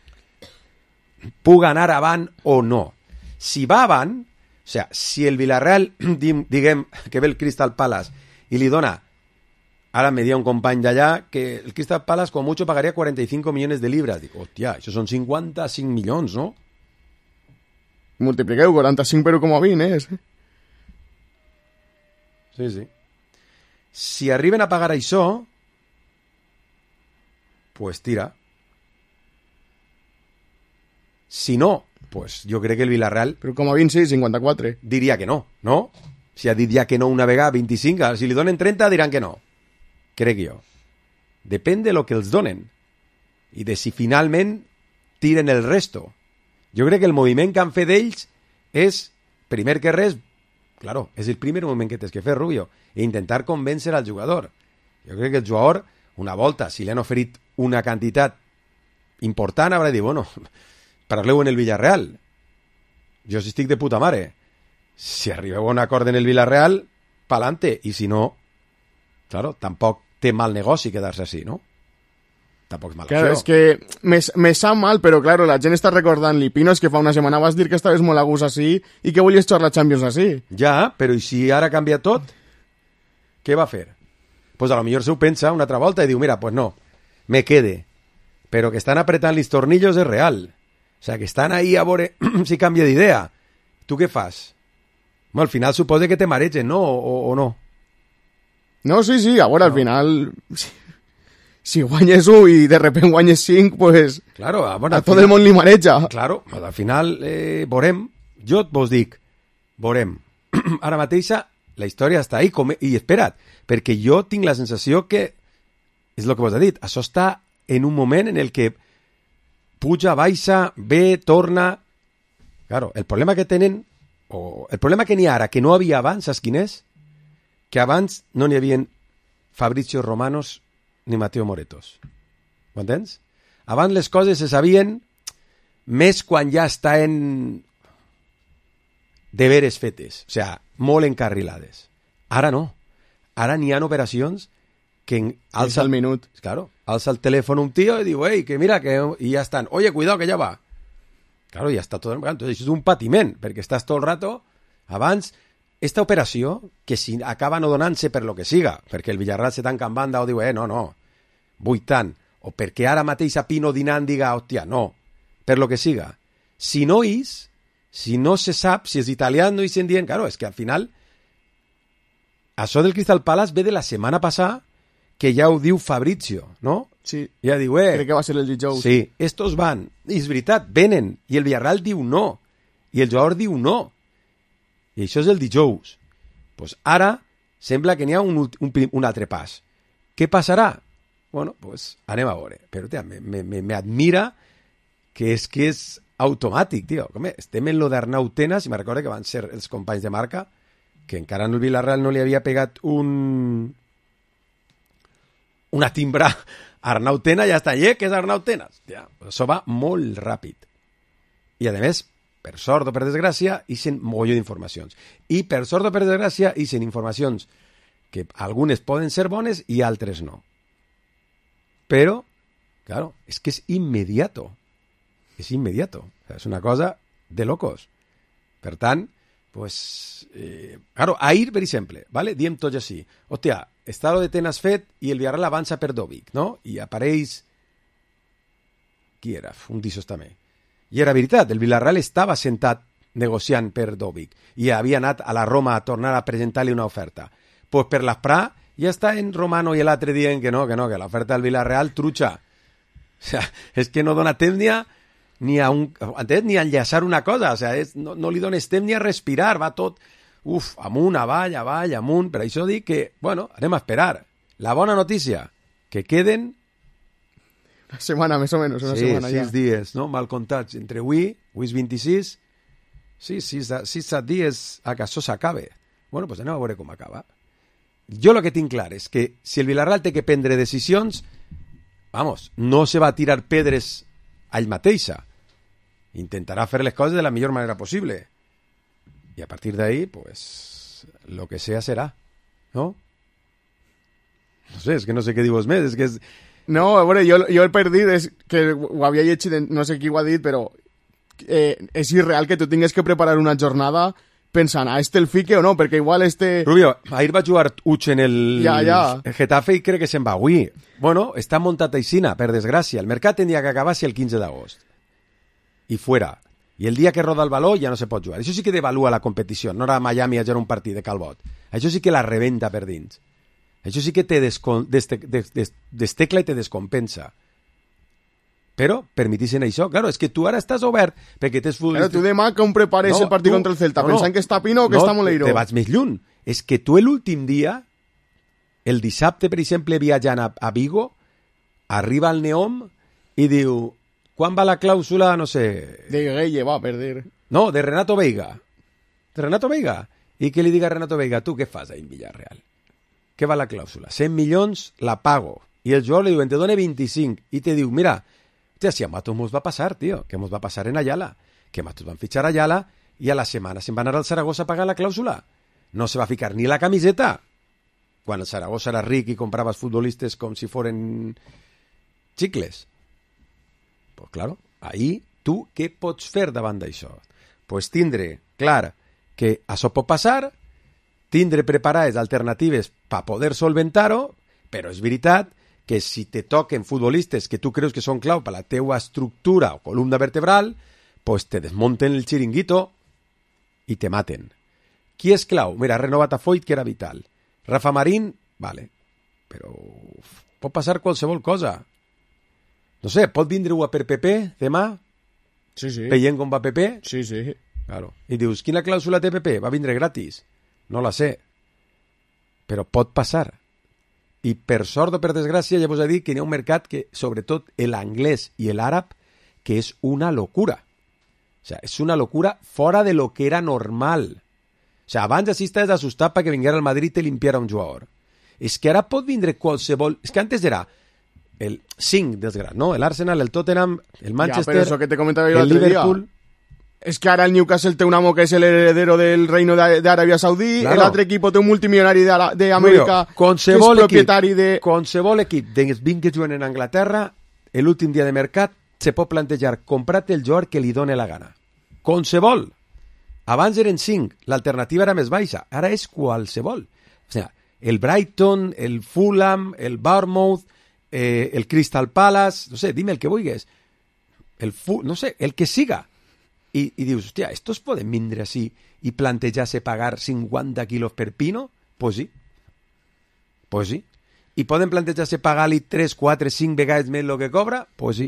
puga anar avant o no. Si va avant, o sea, si el Villarreal, diguem, que ve el Crystal Palace i li dona, ara me dia un company d'allà, que el Crystal Palace com mucho pagaria 45 millones de libras. Dic, hòstia, això són 55 milions, no? Multipliqueu 45 per 1,20, Sí, sí. Si arriben a pagar això, pues tira. Si no, pues jo crec que el Villarreal... Però com a 20, sí, 54. Diria que no, no? Si ha dit ja que no una vegada, 25, si li donen 30 diran que no. Crec jo. Depèn de lo que els donen i de si finalment tiren el resto. Jo crec que el moviment que han fet ells és, primer que res, claro, és el primer moment que tens que fer, Rubio, i intentar convèncer al jugador. Jo crec que el jugador, una volta, si li han oferit una quantitat important, haurà de dir, bueno, parleu en el Villarreal. Jo si estic de puta mare. Si arribeu a un acord en el Villarreal, pa'lante. I si no, claro, tampoc té mal negoci quedar-se així, no? Tampoc és mal Claro, això. és que me sap mal, però claro, la gent està recordant-li, Pino, és que fa una setmana vas dir que estaves molt a gust així i que volies jugar la Champions així. Ja, però i si ara canvia tot, què va fer? Pues a lo millor se ho pensa una altra volta i diu, mira, pues no, me quede. Però que estan apretant els tornillos és real. O sea, que estan ahí a veure si canvia d'idea. Tu què fas? Bueno, al final suposa que te maregen, no? O no? No, sí, a veure, al final... Si guanyes 1 i de repente guanyes 5, pues claro, bueno, a tot el món li maneja. Claro, al final veurem, jo vos dic, veurem. Ara mateixa la història està ahí, i espera't, perquè jo tinc la sensació que, és el que vos he dit, això està en un moment en el que puja, baixa, ve, torna... Claro, el problema que tenen, o el problema que n'hi ha ara, que no havia abans, saps quin és? Que abans no n'hi havia Fabrizio Romanos ni Mateo Moretos. Ho entens? Abans les coses se sabien més quan ja estaven de veres fetes, o sea, molt encarrilades. Ara no. Ara n'hi ha operacions que alza el minut. Claro, alza el telèfon un tío y digo, hey, que mira, que... y ya están. Oye, cuidado, que ya va. Claro, ya está todo... Entonces, és un patiment, perquè estàs tot el rato... Abans, esta operació, que si acaba no donant-se per lo que siga, perquè el Villarreal se tanca en banda o diu, no, vull tant, o perquè ara mateix a Pino dinant diga, hòstia, no, per lo que siga. Si no és, si no se sap, si els italians no ixen dient, claro, és que al final, això del Crystal Palace ve de la setmana passada, que ja ho diu Fabrizio, no? Sí. Ja diu, crec que va ser el dijous. Sí, estos van, i és veritat, venen, i el Villarreal diu no, i el jugador diu no, i això és el dijous. Pues ara sembla que n'hi ha un altre pas. Què passarà? Bueno, pues anem a veure. Però, tia, me admira que és automàtic, tio. Com estem en lo d'Arnau Tenas, i me recordo que van ser els companys de marca, que encara no el Villarreal no li havia pegat una timbra a Arnau Tenas, ja està, que és Arnau Tenas. Tia, això va molt ràpid. I, a més, per sort o per desgràcia, ixen mogolló d'informacions. I per sort o per desgràcia, ixen informacions que algunes poden ser bones i altres no. Però, claro, és que és inmediato. És inmediato. O sea, és una cosa de locos. Per tant, pues... claro, ahir, per exemple, ¿vale? Diem tots així. Hòstia, està lo de Tenas fet i el Villarreal avança per Dovic, no? I apareix... Qui era? Un d'ixos també. I era veritat, el Villarreal estava sentat negociant per Dovic i havia anat a la Roma a tornar a presentar-li una oferta. Pues per l'Asprà ja està en Romano i l'altre dient que l'oferta del Villarreal trucha. O sea, és que no dona temps ni a enllaçar una cosa, o sea, no li dones temps ni a respirar, va tot amunt, avall, amunt, per això dic que, bueno, anem a esperar. La bona notícia, que queden una setmana, més o menys, una setmana ja. 6 dies, no? Mal comptats. Entre avui és 26, 6-7 dies a que això s'acabe. Bueno, pues anem a veure com acaba. Jo el que tinc clar és que si el Villarreal té que prendre decisions, vamos, no se va a tirar pedres a ell mateixa. Intentarà fer les coses de la millor manera possible. I a partir d'ahí, pues, lo que sea serà, no? No sé, és que no sé què dius més, és que és... No, a veure, jo el perdit és que ho havia llegit, no sé qui ho ha dit, però és irreal que tu tingues que preparar una jornada pensant, el fique o no, perquè igual Rubio, ahir va jugar Uch en el Getafe i crec que se'n va avui. Bueno, està muntat aixina, per desgràcia. El mercat tindria que acabar-se el 15 d'agost. I fuera. I el dia que roda el baló ja no se pot jugar. Això sí que devalua la competició. No era a Miami a jugar un partit de Calbot. Això sí que la rebenta per dins. Això sí que te destecla i te descompensa. Però permetixen això. Claro, és que tu ara estàs obert perquè tens futbolistes... Però tu demà com prepares el partit contra el Celta? Pensant que està Pino o que està Moleiro? Te vaig més lluny. És que tu l'últim dia, el dissabte, per exemple, viatjant a Vigo, arriba al Neom i diu... Quan va la clàusula, no sé... De Gueye va a perder. No, de Renato Veiga. De Renato Veiga. i que li diga a Renato Veiga, tu què fas ahí en Villarreal? Què va la clàusula? 100 milions la pago. I el jugador li diuen, te done 25. I te diu, mira, si a Matos mos va passar, tio, que mos va passar en Ayala. Que Matos van fitxar a Ayala i a la setmana se'n va anar al Saragossa a pagar la clàusula. No se va ficar ni la camiseta. Quan el Saragossa era ric i compraves futbolistes com si foren xicles. Pues claro, ahí tu què pots fer davant d'això? Pues tindre clar que això pot passar, tindre preparades alternatives per poder solventar-ho, però és veritat que si te toquen futbolistes que tu creus que són clau per la teua estructura o columna vertebral, pues te desmonten el chiringuito i te maten. Qui és clau? Mira, ha renovat a Foyt, que era vital. Rafa Marín, vale, però pot passar qualsevol cosa. No sé, pot vindre-ho a per PP demà? Sí, sí. Veient com va PP? Sí, sí. Claro. I dius, quina clàusula té PP? Va vindre gratis. No la sé. Però pot passar. I per sort o per desgràcia ja vos he dit que hi ha un mercat que, sobretot l'anglès i l'àrab, que és una locura. O sea, és una locura fora de lo que era normal. O sea, abans així estaves assustat perquè vinguera al Madrid i limpiara un jugador. És que ara pot vindre qualsevol... És que antes era el 5 dels grans, ¿no? El Arsenal, el Tottenham, el Manchester, ja, però eso que te comentaba yo el Liverpool... Día. Es que ahora el Newcastle té un amo que es el heredero del reino de Arabia Saudí, claro. El altre equip té un multimilionari d'Amèrica que és propietari de... Qualsevol equip dels 20 que juguen en Anglaterra, l'últim dia de mercat, se pot plantejar comprar-te el jugador que li doni la gana. Qualsevol. Abans eren 5, l'alternativa era més baixa, ara és qualsevol. O sigui, el Brighton, el Fulham, el Bournemouth, el Crystal Palace, no sé, dime el que vulguis. No sé, el que siga. I dius, hòstia, estos poden vindre així i plantejar-se pagar 50 quilos per Pino? Pues sí. Pues sí. I poden plantejar-se pagar-li 3, 4, 5 vegades més el que cobra? Pues sí.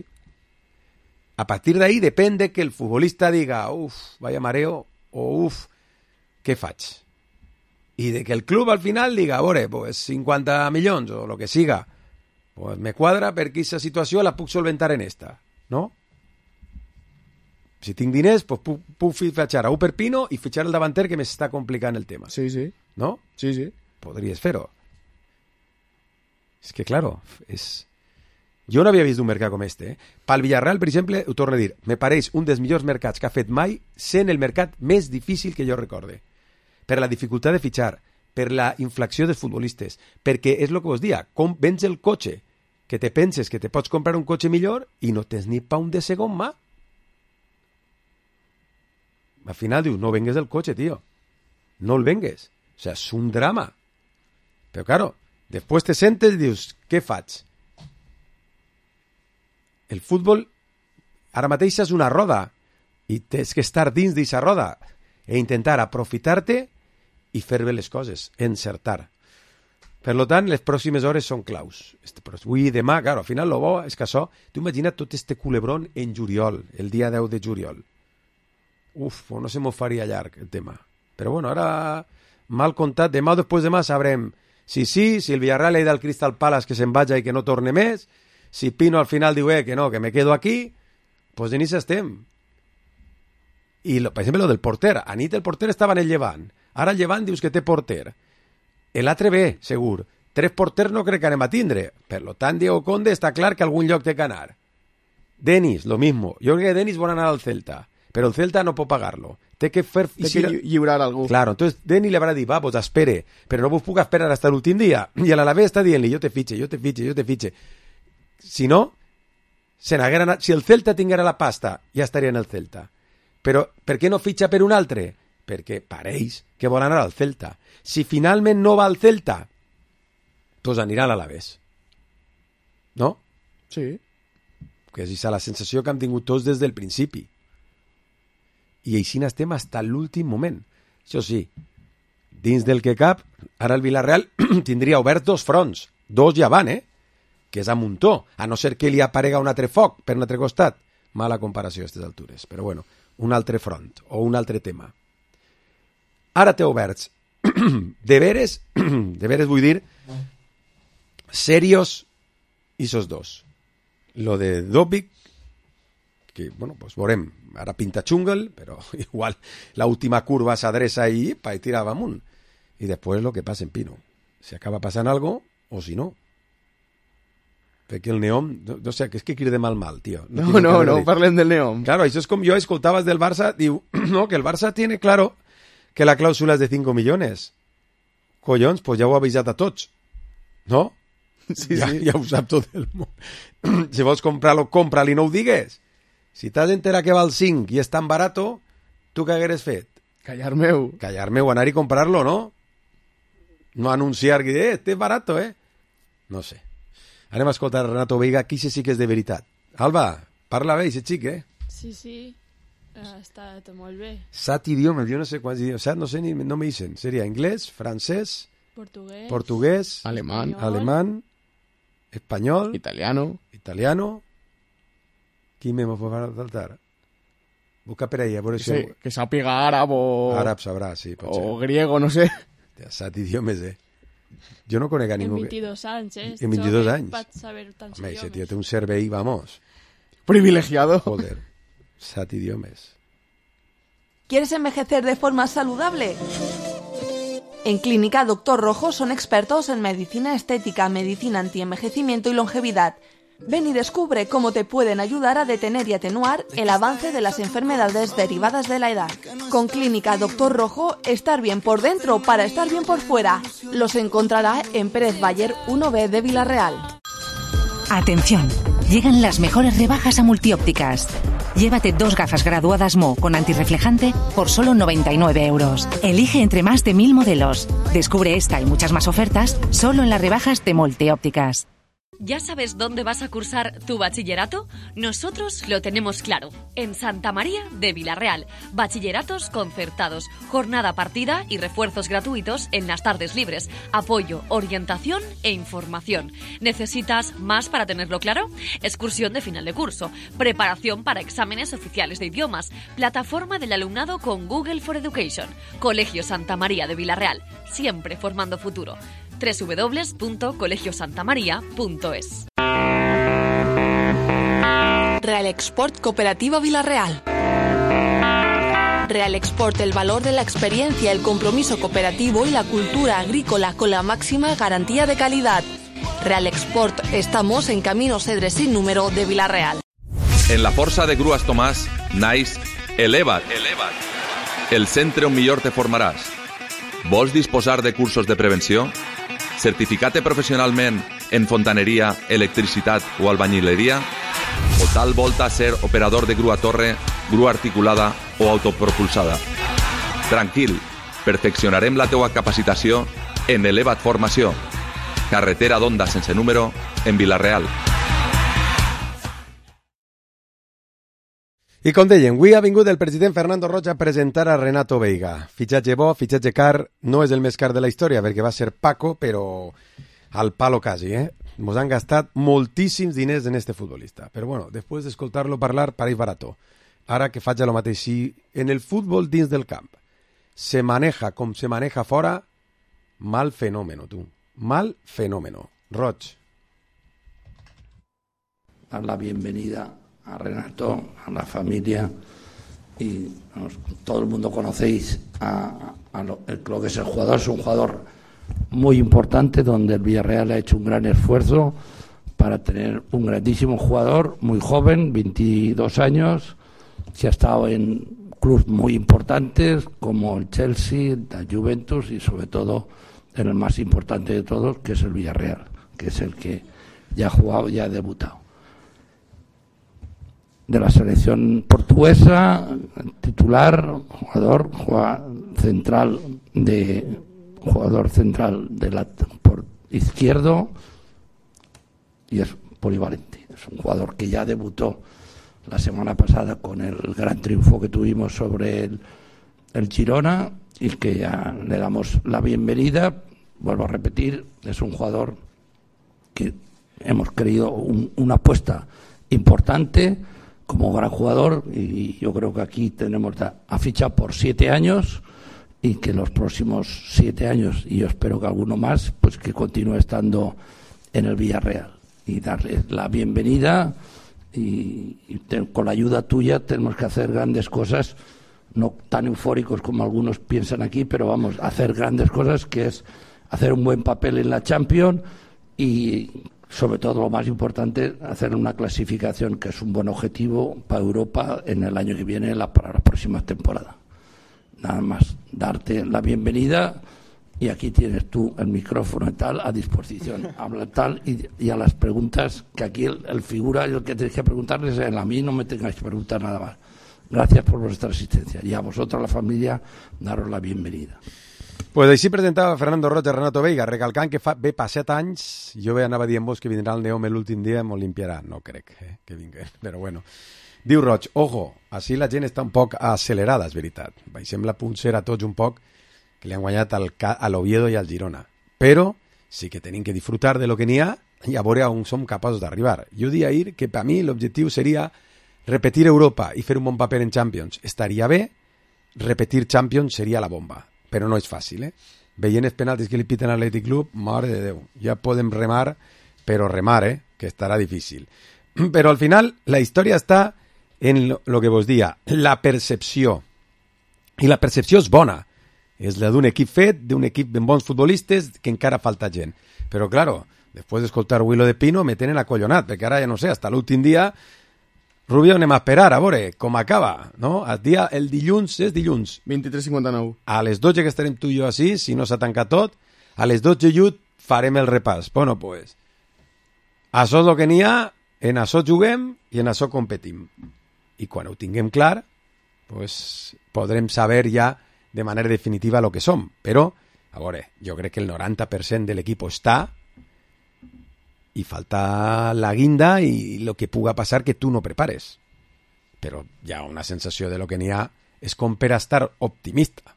A partir d'ahí depèn de que el futbolista diga, vaya mareo, o què faig? I de que el club al final diga, a veure, pues 50 milions o lo que siga, pues me quadra perquè aquesta situació la puc solventar en esta, no? Si tinc diners, pues puc fitxar a Uperpino i fitxar el davanter que m'està complicant el tema. Sí, sí. ¿No? Sí, sí. Podries fer-ho. És que, claro, jo no havia vist un mercat com este. Pel Villarreal, per exemple, ho torno a dir, me pareix un dels millors mercats que ha fet mai, sent el mercat més difícil que jo recorde. Per la dificultat de fitxar, per la inflació dels futbolistes, perquè és el que vos dia, com vens el cotxe, que te penses que te pots comprar un cotxe millor i no tens ni pa un de segon mà. Al final dius, no vengues el cotxe, tío. No el vengues. O sea, es un drama. Pero claro, después te sentes y dius, què faig? El futbol ara mateix és una roda i tens que estar dins d'aquesta roda e intentar aprofitar-te i fer bé les coses, encertar. Per tant, les pròximes hores són claus. Avui i demà, claro, al final lo bo és que això, tu imagina't tot este culebrón en juliol, el dia 10 de juliol. No se m'ho faria llarg el tema. Però bueno, ara mal comptat, demà o després demà sabrem si el Villarreal ha dit al Crystal Palace que se'n vaja i que no torne més, si Pino al final diu que no, que me quedo aquí, pues en això estem. I, per exemple, lo del porter. A nit el porter estava en el Llevant. Ara el Llevant dius que té porter. L'altre bé, segur. 3 porters no crec que anem a tindre. Per tant, Diego Conde està clar que algun lloc té que anar. Denis, lo mismo. Jo crec que Denis vol anar al Celta. Pero el Celta no pot pagar-lo. Té que lliurar algú. Claro, entonces Denis le habrá dit, va, pues espere, pero no vos puc esperar hasta el últim dia. I a l'Alavés està dient-li, yo te fiche. Si no, si el Celta tinguera la pasta, ja estaria en el Celta. Però per què no fitxa per un altre? Perquè pareix que vol anar al Celta. Si finalment no va al Celta, pues anirà a l'Alavés. No? Sí. Que és la sensació que hem tingut tots des del principi. I així n'estem fins a l'últim moment. Això sí, dins del que cap, ara el Villarreal tindria obert 2 fronts. 2 ja van, que és a muntó, a no ser que li aparega un altre foc per un altre costat. Mala comparació a aquestes altures, però bueno, un altre front o un altre tema. Ara té oberts de veres vull dir, serios, esos 2. Lo de Dobbik, que, bueno, pues veurem. Ara pinta xungle, però igual l'última curva s'adreça i tira amunt. I després lo que passa en Pino. Si acaba passant algo o si no. Perquè el Neom, no sé, és que cridem al mal, tio. No parlem del Neom. Claro, això és com jo escoltaves del Barça, diu, no, que el Barça tiene claro que la clàusula és de 5 millones. Collons, pues ja ho ha avisat a tots. No? Sí. Ja ho sap tot el món. Si vols comprar-lo, compra-li, no ho digues. Si t'has enterat que val 5 i és tan barato, tu què hagueres fet? Callar-me-ho. Callar-me-ho, anar i comprar-lo, no? No anunciar que este és barato, No sé. Anem a escoltar Renato Veiga, qui sí que és de veritat. Alba, parla bé, aquest xic, Sí. Està molt bé. 7 idiomes, jo no sé quants idiomes. 7, no sé, no me dicen. Seria anglès, francès, portuguès, alemán, español, italiano. Qui me pot faltar? Busca per ahí, a veure si... Que sàpiga àrab o... Àrab sabrà, sí, pot ser. O griego, no sé. 7 idiomes, Jo no conec a ningú... En 22 anys, En 22 anys. Pot saber tants Home, idiomes. ese tío té un cervell, vamos. Privilegiado. Joder, 7 idiomes. ¿Quieres envejecer de forma saludable? En Clínica Dr. Rojo son expertos en medicina estética, medicina antienvejecimiento y longevidad. Ven y descubre cómo te pueden ayudar a detener y atenuar el avance de las enfermedades derivadas de la edad. Con Clínica Dr. Rojo, estar bien por dentro para estar bien por fuera. Los encontrará en Pérez Bayer 1B de Villarreal. Atención, llegan las mejores rebajas a Multiópticas. Llévate 2 gafas graduadas Mo con antirreflejante por solo 99 euros. Elige entre más de 1000 modelos. Descubre esta y muchas más ofertas solo en las rebajas de Multiópticas. ¿Ya sabes dónde vas a cursar tu bachillerato? Nosotros lo tenemos claro. En Santa María de Villarreal. Bachilleratos concertados, jornada partida y refuerzos gratuitos en las tardes libres. Apoyo, orientación e información. ¿Necesitas más para tenerlo claro? Excursión de final de curso. Preparación para exámenes oficiales de idiomas. Plataforma del alumnado con Google for Education. Colegio Santa María de Villarreal. Siempre formando futuro. www.colegiosantamaria.es. Real Export Cooperativa Villarreal. Real Export, el valor de la experiencia, el compromiso cooperativo y la cultura agrícola con la máxima garantía de calidad. Real Export, estamos en Camino Cedres sin número de Villarreal. En la Força de Grues Tomàs naix Eleva't. El centre on millor te formaràs. Vols disposar de cursos de prevenció? Certificate professionalment en fontaneria, electricitat o albañileria? O tal volta ser operador de grua torre, grua articulada o autopropulsada? Tranquil, perfeccionarem la teua capacitació en Eleva't Formació. Carretera d'Onda sense número, en Villarreal. I com deien, avui ha vingut el president Fernando Roig a presentar a Renato Veiga. Fitxatge bo, fitxatge car, no és el més car de la història perquè va ser Paco, però al palo quasi, Nos han gastat moltíssims diners en este futbolista. Però bueno, després d'escoltar-lo parlar, pareix barato. Ara que faig lo mateix, si en el futbol dins del camp se maneja com se maneja fora, mal fenómeno, tu. Mal fenómeno. Roig. Dar la bienvenida a Renato, a la familia, y todo el mundo conocéis lo que es el jugador. Es un jugador muy importante, donde el Villarreal ha hecho un gran esfuerzo para tener un grandísimo jugador, muy joven, 22 años, que ha estado en clubes muy importantes como el Chelsea, la Juventus y sobre todo en el más importante de todos, que es el Villarreal, que es el que ya ha jugado, ya ha debutado. De la selección portuguesa, titular, jugador central por izquierdo, y es polivalente. Es un jugador que ya debutó la semana pasada con el gran triunfo que tuvimos sobre el Girona, y que ya le damos la bienvenida. Vuelvo a repetir, es un jugador que hemos creído una apuesta importante como gran jugador, y yo creo que aquí tenemos a ficha por 7 años, y que los próximos 7 años, y yo espero que alguno más, pues que continúe estando en el Villarreal, y darle la bienvenida, con la ayuda tuya tenemos que hacer grandes cosas, no tan eufóricos como algunos piensan aquí, pero vamos a hacer grandes cosas, que es hacer un buen papel en la Champions y sobre todo lo más importante, hacer una clasificación que es un buen objetivo para Europa en el año que viene, para las próximas temporadas. Nada más, darte la bienvenida y aquí tienes tú el micrófono y tal a disposición. Habla tal y a las preguntas, que aquí el figura, el que tenéis que preguntarles, a mí no me tengáis que preguntar nada más. Gracias por vuestra asistencia y a vosotros, la familia, daros la bienvenida. Pues així presentava Fernando Roig a Renato Veiga, recalcant que ve pa 7 anys, jo bé anava dient-vos que vindrà el Neome l'últim dia i m'ho limpiarà. No crec que vingui, però bueno. Diu Roig, ojo, així la gent està un poc accelerada, és veritat. Baixem la punxera tots un poc, que li han guanyat a l'Oviedo i al Girona. Però sí que tenim que disfrutar de lo que n'hi ha i a veure on som capaços d'arribar. Jo dia ahir que per mi l'objectiu seria repetir Europa i fer un bon paper en Champions. Estaria bé, repetir Champions seria la bomba. Però no és fàcil, Veient els penaltis que li piten a l'Atlètic Club, mare de Déu, ja podem remar, però remar, que estarà difícil. Però al final la història està en lo que vos dia, la percepció. I la percepció és bona. És la d'un equip fet, d'un equip amb bons futbolistes, que encara falta gent. Però, claro, després d'escoltar Willo de Pino me tenen acollonat, perquè ara ja no sé, hasta l'últim dia Rubio, anem a esperar, a veure com acaba, no? El dilluns, és dilluns. 23:59. A les 12 que estarem tu i jo així, si no s'ha tancat tot, a les 12 de farem el repàs. Bueno, pues, això és el que n'hi ha, en això juguem i en això competim. I quan ho tinguem clar, pues, podrem saber ja de manera definitiva el que som. Però, a veure, jo crec que el 90% de l'equip està i falta la guinda i el que puga passar que tu no prepares. Però hi ha una sensació de lo que n'hi ha, és com per estar optimista.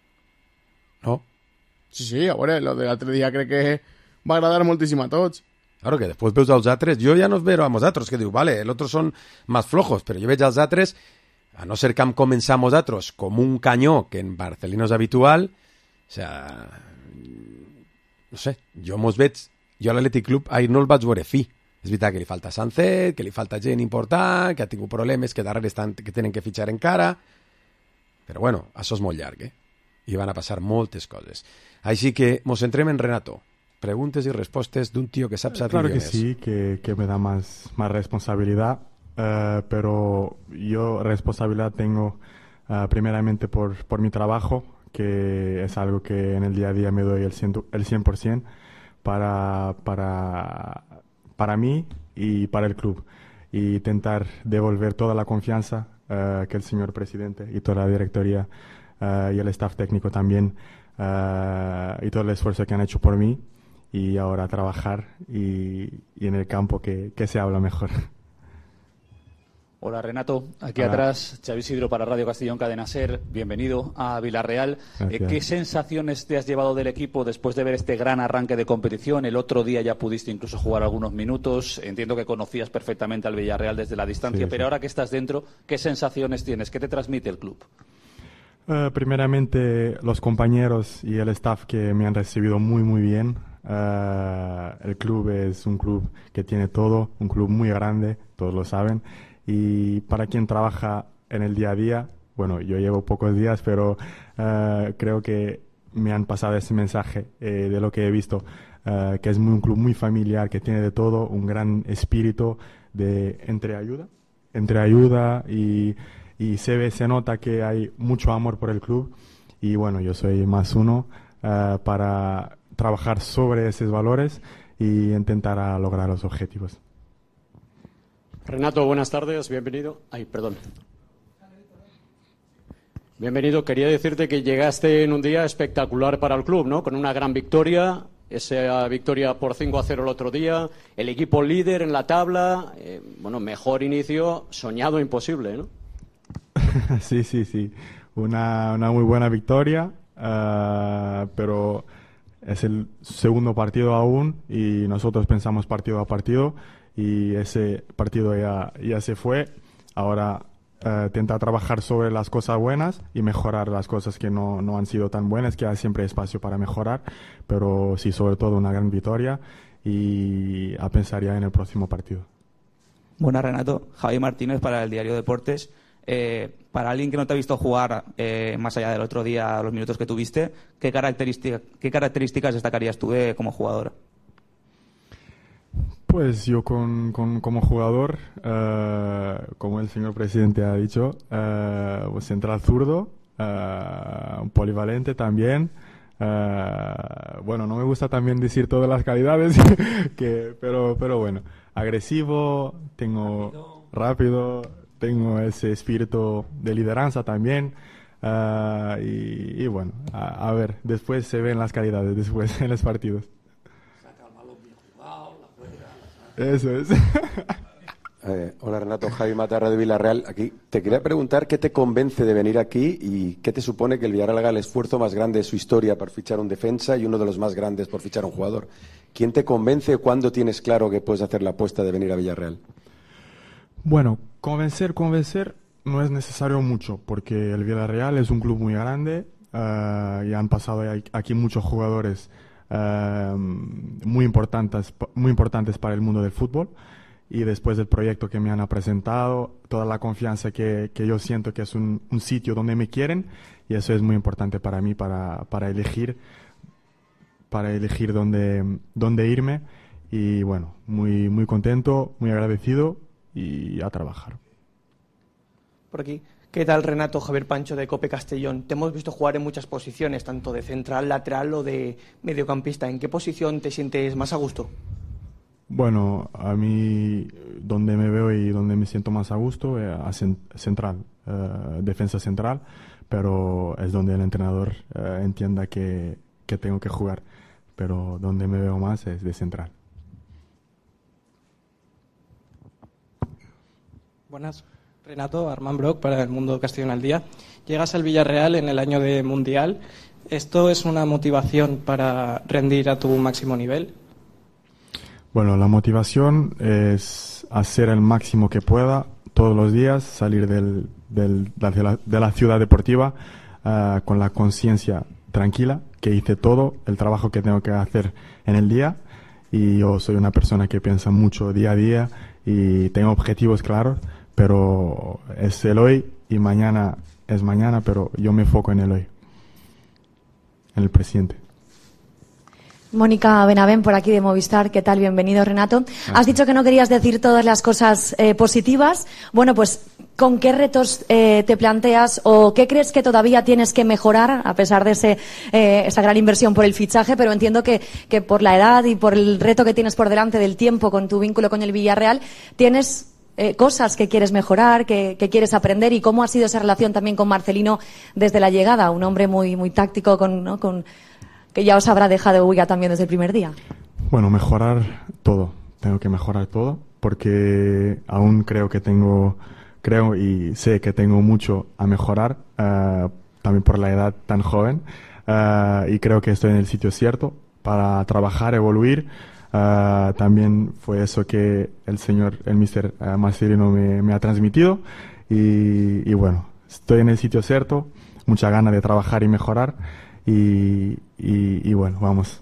No? Sí, a veure, lo de l'altre dia crec que va agradar moltíssim a tots. Claro, que després veus els altres, jo ja no els veig a nosaltres, que diu, vale, els altres són més flojos, però jo veig els altres, a no ser que hem començat nosaltres com un canyó, que en Barcelona és habitual, o sea, no sé, jo mos veig. Jo a l'Atlètic Club ahir no el vaig veure fi. És veritat que li falta Sánchez, que li falta gent important, que ha tingut problemes, que darrere estan, que tenen que fitxar encara. Però bueno, això és molt llarg, I van a passar moltes coses. Així que mos centrem en Renato. Preguntes y respuestas de un tío que sabe Claro que sí, que me da más responsabilidad, pero yo responsabilidad tengo primeramente por mi trabajo, que es algo que en el día a día me doy el 100%. Para mí y para el club, y intentar devolver toda la confianza que el señor presidente y toda la directoría y el staff técnico también y todo el esfuerzo que han hecho por mí, y ahora trabajar y en el campo que se habla mejor. Hola Renato, aquí Hola. atrás Xavi Isidro para Radio Castellón Cadena Ser, bienvenido a Villarreal. ¿Qué sensaciones te has llevado del equipo después de ver este gran arranque de competición? El otro día ya pudiste incluso jugar algunos minutos, entiendo que conocías perfectamente al Villarreal desde la distancia, pero ahora que estás dentro, ¿qué sensaciones tienes? ¿Qué te transmite el club? Primeramente los compañeros y el staff que me han recibido muy bien. El club es un club que tiene todo, un club muy grande, todos lo saben. Y para quien trabaja en el día a día, bueno, yo llevo pocos días, pero creo que me han pasado ese mensaje de lo que he visto, que es un club muy familiar, que tiene de todo, un gran espíritu de entreayuda y se nota que hay mucho amor por el club. Y bueno, yo soy más uno para trabajar sobre esos valores y intentar lograr los objetivos. Renato, buenas tardes, bienvenido. Bienvenido. Quería decirte que llegaste en un día espectacular para el club, ¿no? Con una gran victoria, esa victoria por 5-0 el otro día, el equipo líder en la tabla, mejor inicio, soñado imposible, ¿no? Sí. Una muy buena victoria, pero es el segundo partido aún y nosotros pensamos partido a partido. Y ese partido ya se fue. Ahora intenta trabajar sobre las cosas buenas y mejorar las cosas que no han sido tan buenas, que hay siempre espacio para mejorar, pero sí, sobre todo una gran victoria y a pensar ya en el próximo partido. Buenas, Renato. Javi Martínez para el Diario Deportes. Para alguien que no te ha visto jugar más allá del otro día, los minutos que tuviste, ¿qué características destacarías tú como jugador? Pues yo como jugador, como el señor presidente ha dicho, pues central zurdo, un polivalente también. Bueno, no me gusta también decir todas las calidades, pero bueno, agresivo, tengo rápido, tengo ese espíritu de lideranza también. Y bueno, a ver, después se ven las calidades, después en los partidos. Eso es. Hola Renato, Javi Matarra de Villarreal. Aquí te quería preguntar qué te convence de venir aquí y qué te supone que el Villarreal haga el esfuerzo más grande de su historia por fichar un defensa y uno de los más grandes por fichar un jugador. ¿Quién te convence? ¿Cuándo tienes claro que puedes hacer la apuesta de venir a Villarreal? Bueno, convencer no es necesario mucho, porque el Villarreal es un club muy grande y han pasado aquí muchos jugadores muy importantes para el mundo del fútbol, y después del proyecto que me han presentado, toda la confianza que yo siento que es un sitio donde me quieren, y eso es muy importante para mí para elegir dónde irme. Y bueno, muy contento, muy agradecido y a trabajar. Por aquí. ¿Qué tal, Renato? Javier Pancho de COPE Castellón. Te hemos visto jugar en muchas posiciones, tanto de central, lateral o de mediocampista. ¿En qué posición te sientes más a gusto? Bueno, a mí donde me veo y donde me siento más a gusto es central, defensa central, pero es donde el entrenador entienda que tengo que jugar, pero donde me veo más es de central. Buenas. Renato, Armand Brock para El Mundo Castellón al Día. Llegas al Villarreal en el año de Mundial. ¿Esto es una motivación para rendir a tu máximo nivel? Bueno, la motivación es hacer el máximo que pueda todos los días, salir de la ciudad deportiva con la conciencia tranquila, que hice todo el trabajo que tengo que hacer en el día, y yo soy una persona que piensa mucho día a día y tengo objetivos claros, pero es el hoy y mañana es mañana, pero yo me enfoco en el hoy, en el presente. Mónica Benavent, por aquí de Movistar. ¿Qué tal? Bienvenido, Renato. Has dicho que no querías decir todas las cosas positivas. Bueno, pues, ¿con qué retos te planteas o qué crees que todavía tienes que mejorar a pesar de esa gran inversión por el fichaje? Pero entiendo que por la edad y por el reto que tienes por delante del tiempo con tu vínculo con el Villarreal, tienes cosas que quieres mejorar, que quieres aprender. ¿Y cómo ha sido esa relación también con Marcelino desde la llegada? Un hombre muy táctico que ya os habrá dejado huella también desde el primer día. Bueno, mejorar todo. Tengo que mejorar todo porque aún creo y sé que tengo mucho a mejorar, también por la edad tan joven, y creo que estoy en el sitio cierto para trabajar, evoluir. También fue eso que el mister Marcelino me ha transmitido, y bueno, estoy en el sitio cierto, mucha gana de trabajar y mejorar. Y bueno, vamos.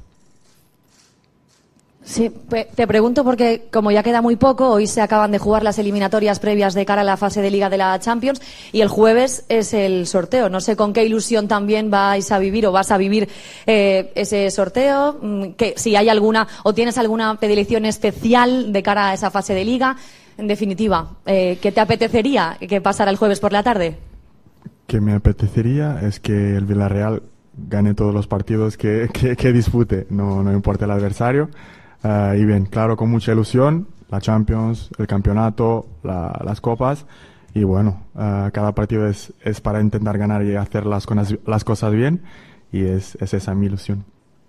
Sí, te pregunto porque como ya queda muy poco, hoy se acaban de jugar las eliminatorias previas de cara a la fase de Liga de la Champions y el jueves es el sorteo. No sé con qué ilusión también vais a vivir o vas a vivir ese sorteo, que si hay alguna o tienes alguna predilección especial de cara a esa fase de Liga. En definitiva, ¿qué te apetecería que pasara el jueves por la tarde? Que me apetecería es que el Villarreal gane todos los partidos que dispute, no importa el adversario. Y bien, claro, con mucha ilusión, la Champions, el campeonato, las copas, y bueno, cada partido es para intentar ganar y hacer las cosas bien, y es esa mi ilusión.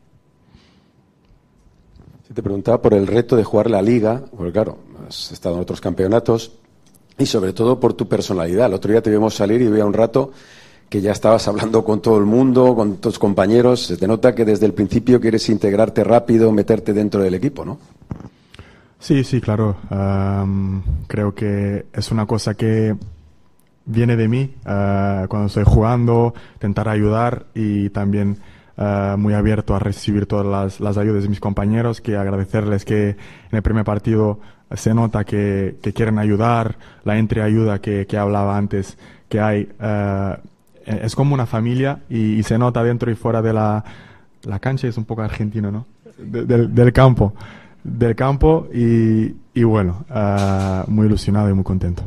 Si te preguntaba por el reto de jugar la Liga, porque claro, has estado en otros campeonatos, y sobre todo por tu personalidad. El otro día te vimos salir y veía un rato que ya estabas hablando con todo el mundo, con tus compañeros. Se te nota que desde el principio quieres integrarte rápido, meterte dentro del equipo, ¿no? Sí, claro. Creo que es una cosa que viene de mí cuando estoy jugando, intentar ayudar y también muy abierto a recibir todas las ayudas de mis compañeros, que agradecerles que en el primer partido se nota que quieren ayudar, la entreayuda que hablaba antes, que hay, es como una familia y se nota dentro y fuera de la cancha, es un poco argentino, ¿no? Del campo y bueno, muy ilusionado y muy contento.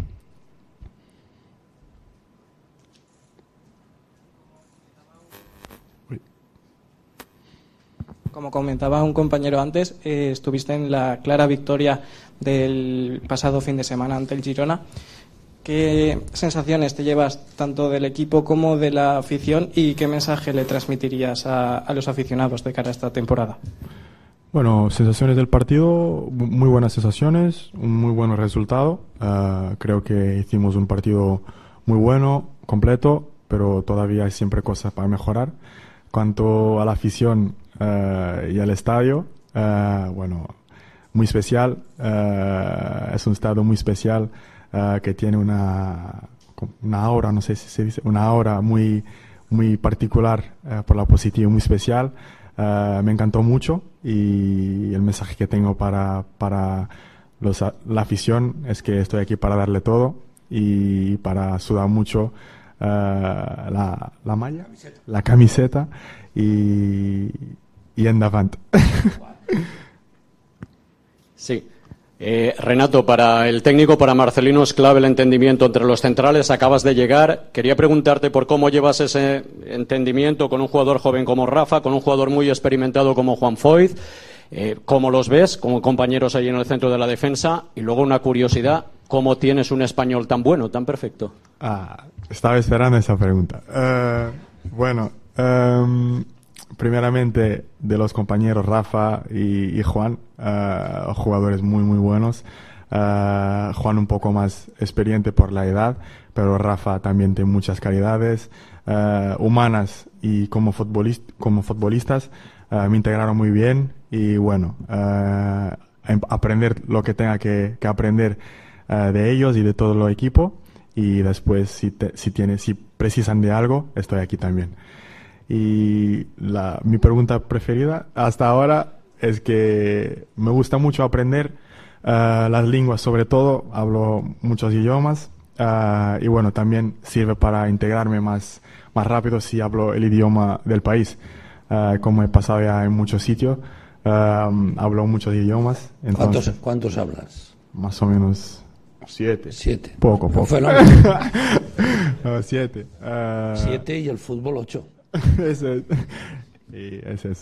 Como comentaba un compañero antes, estuviste en la clara victoria del pasado fin de semana ante el Girona. ¿Qué sensaciones te llevas tanto del equipo como de la afición y qué mensaje le transmitirías a los aficionados de cara a esta temporada? Bueno, sensaciones del partido, muy buenas sensaciones, un muy buen resultado. Creo que hicimos un partido muy bueno, completo, pero todavía hay siempre cosas para mejorar. Cuanto a la afición y al estadio, bueno, muy especial. Es un estadio muy especial que tiene una aura, no sé si se dice, una aura muy particular por la positiva, muy especial. Me encantó mucho y el mensaje que tengo para la afición es que estoy aquí para darle todo y para sudar mucho la malla, la camiseta y en davant. Sí. Renato, para el técnico, para Marcelino, es clave el entendimiento entre los centrales. Acabas de llegar. Quería preguntarte por cómo llevas ese entendimiento con un jugador joven como Rafa, con un jugador muy experimentado como Juan Foyth. ¿Cómo los ves como compañeros ahí en el centro de la defensa? Y luego una curiosidad, ¿cómo tienes un español tan bueno, tan perfecto? Estaba esperando esa pregunta. Bueno, primeramente de los compañeros Rafa y Juan, jugadores muy buenos. Juan un poco más experiente por la edad, pero Rafa también tiene muchas calidades humanas y como futbolistas me integraron muy bien y bueno, aprender lo que tenga que aprender de ellos y de todo el equipo y después si precisan de algo estoy aquí también. Y mi pregunta preferida hasta ahora es que me gusta mucho aprender las lenguas, sobre todo hablo muchos idiomas y bueno, también sirve para integrarme más rápido si hablo el idioma del país. Como he pasado ya en muchos sitios, hablo muchos idiomas. Entonces, ¿Cuántos hablas? Más o menos 7. 7. Poco. No, 7. 7 y el fútbol 8. Eso es. Y es eso.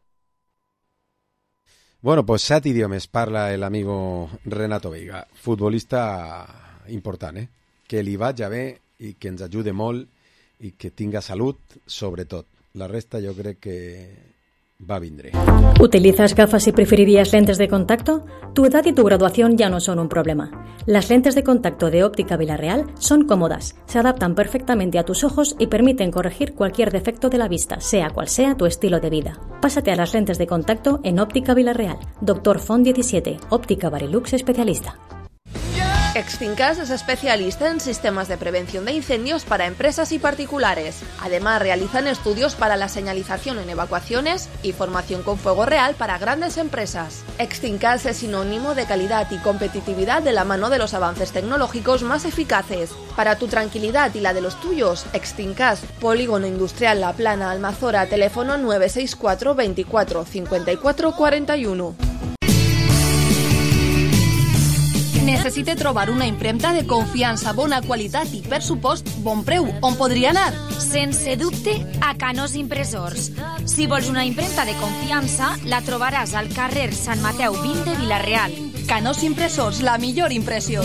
Bueno, pues 7 idiomes parla el amigo Renato Veiga, futbolista important, que li vagi bé i que ens ajude molt i que tinga salut, sobretot. La resta yo creo que va a vindre. ¿Utilizas gafas y preferirías lentes de contacto? Tu edad y tu graduación ya no son un problema. Las lentes de contacto de Óptica Villarreal son cómodas, se adaptan perfectamente a tus ojos y permiten corregir cualquier defecto de la vista, sea cual sea tu estilo de vida. Pásate a las lentes de contacto en Óptica Villarreal. Dr. Font 17, Óptica Barilux especialista. Extincas es especialista en sistemas de prevención de incendios para empresas y particulares. Además, realizan estudios para la señalización en evacuaciones y formación con fuego real para grandes empresas. Extincas es sinónimo de calidad y competitividad de la mano de los avances tecnológicos más eficaces. Para tu tranquilidad y la de los tuyos, Extincas, Polígono Industrial La Plana, Almazora, teléfono 964 24 54 41. Necessite trobar una impremta de confiança, bona qualitat i, per supost, bon preu. On podria anar? Sense dubte, a Canós Impressors. Si vols una impremta de confiança, la trobaràs al carrer Sant Mateu 20 de Vila-real. Canós Impressors, la millor impressió.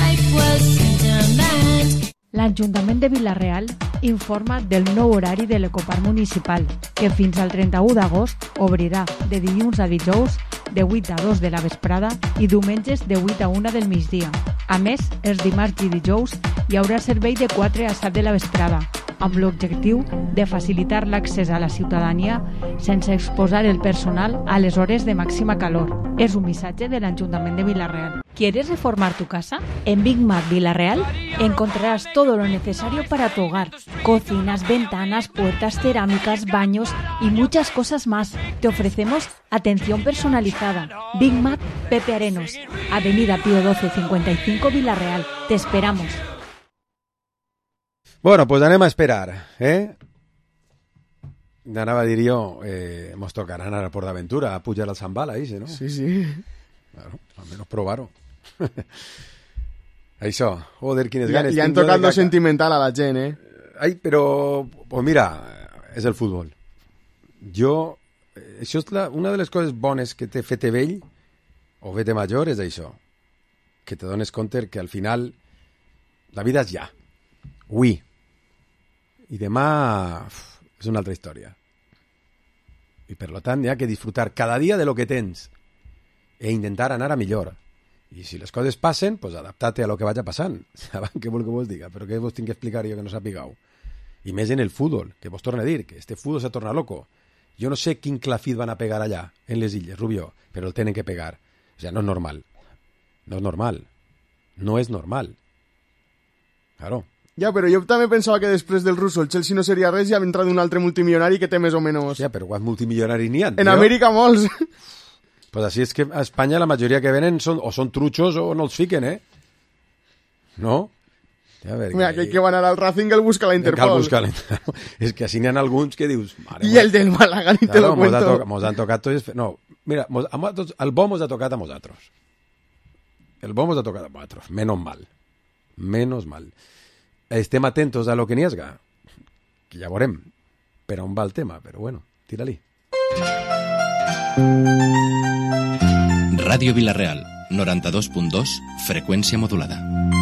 L'Ajuntament de Vila-real informa del nou horari de l'Ecoparc Municipal, que fins al 31 d'agost obrirà de dilluns a dijous de 8 a 2 de la vesprada i diumenges de 8 a 1 del migdia. A més, els dimarts i dijous hi haurà servei de 4 a 7 de la vesprada. amb l'objectiu de facilitar l'accés a la ciutadania sense exposar el personal a les hores de màxima calor. És un missatge de l'Ajuntament de Vila-real. ¿Quieres reformar tu casa? En Big Mac Vila-real encontrarás todo lo necesario para tu hogar. Cocinas, ventanas, puertas, cerámicas, baños y muchas cosas más. Te ofrecemos atención personalizada. Big Mac Pepe Arenos, Avenida Pío 12 55 Vila-real. Te esperamos. Bueno, pues anem a esperar, Anava a dir jo, mos tocarà anar a PortAventura a pujar al Zambala, no? Sí, sí. Claro, almenys provar-ho. Això, joder, quines ganes. Ja han tocat lo sentimental a la gent, Ai, però, pues mira, és el futbol. Això és una de les coses bones que té fete vell o fete major, és això, que te dones compte que al final la vida és ja, avui, i demà és una altra història. I per tant hi ha que disfrutar cada dia de lo que tens e intentar anar a millor. I si les coses passen, pues adapta-te a lo que vaya passant. Què vol que vos diga? Però què vos tinc que explicar jo que no sapigueu? I més en el fútbol, que vos torno a dir, que este fútbol se torna loco. Jo no sé quin clafit van a pegar allà, en les illes, Rubió, però el tenen que pegar. O sea, no és normal. No és normal. No és normal. Claro. Ja, però jo també pensava que després del Russo el Chelsea no seria res i ha entrat un altre multimilionari que té més o menys... Ja, però quants multimilionaris n'hi ha? En Amèrica molts. Pues així és que a Espanya la majoria que venen són truchos o no els fiquen, No? A veure, mira, que van anar al Racing el busca la Interpol. És que així n'hi ha alguns que dius... I el del Málaga, ni te lo cuento. Mos han tocat tots... No, mira, el bo mos ha tocat a nosaltres. El bo mos ha tocat a nosaltres. Menos mal. Menos mal. Estem atentos a lo que n'hi hagi, que ja veurem per on va el tema, però bueno, tira-li. Ràdio Vila-real, 92.2, freqüència modulada.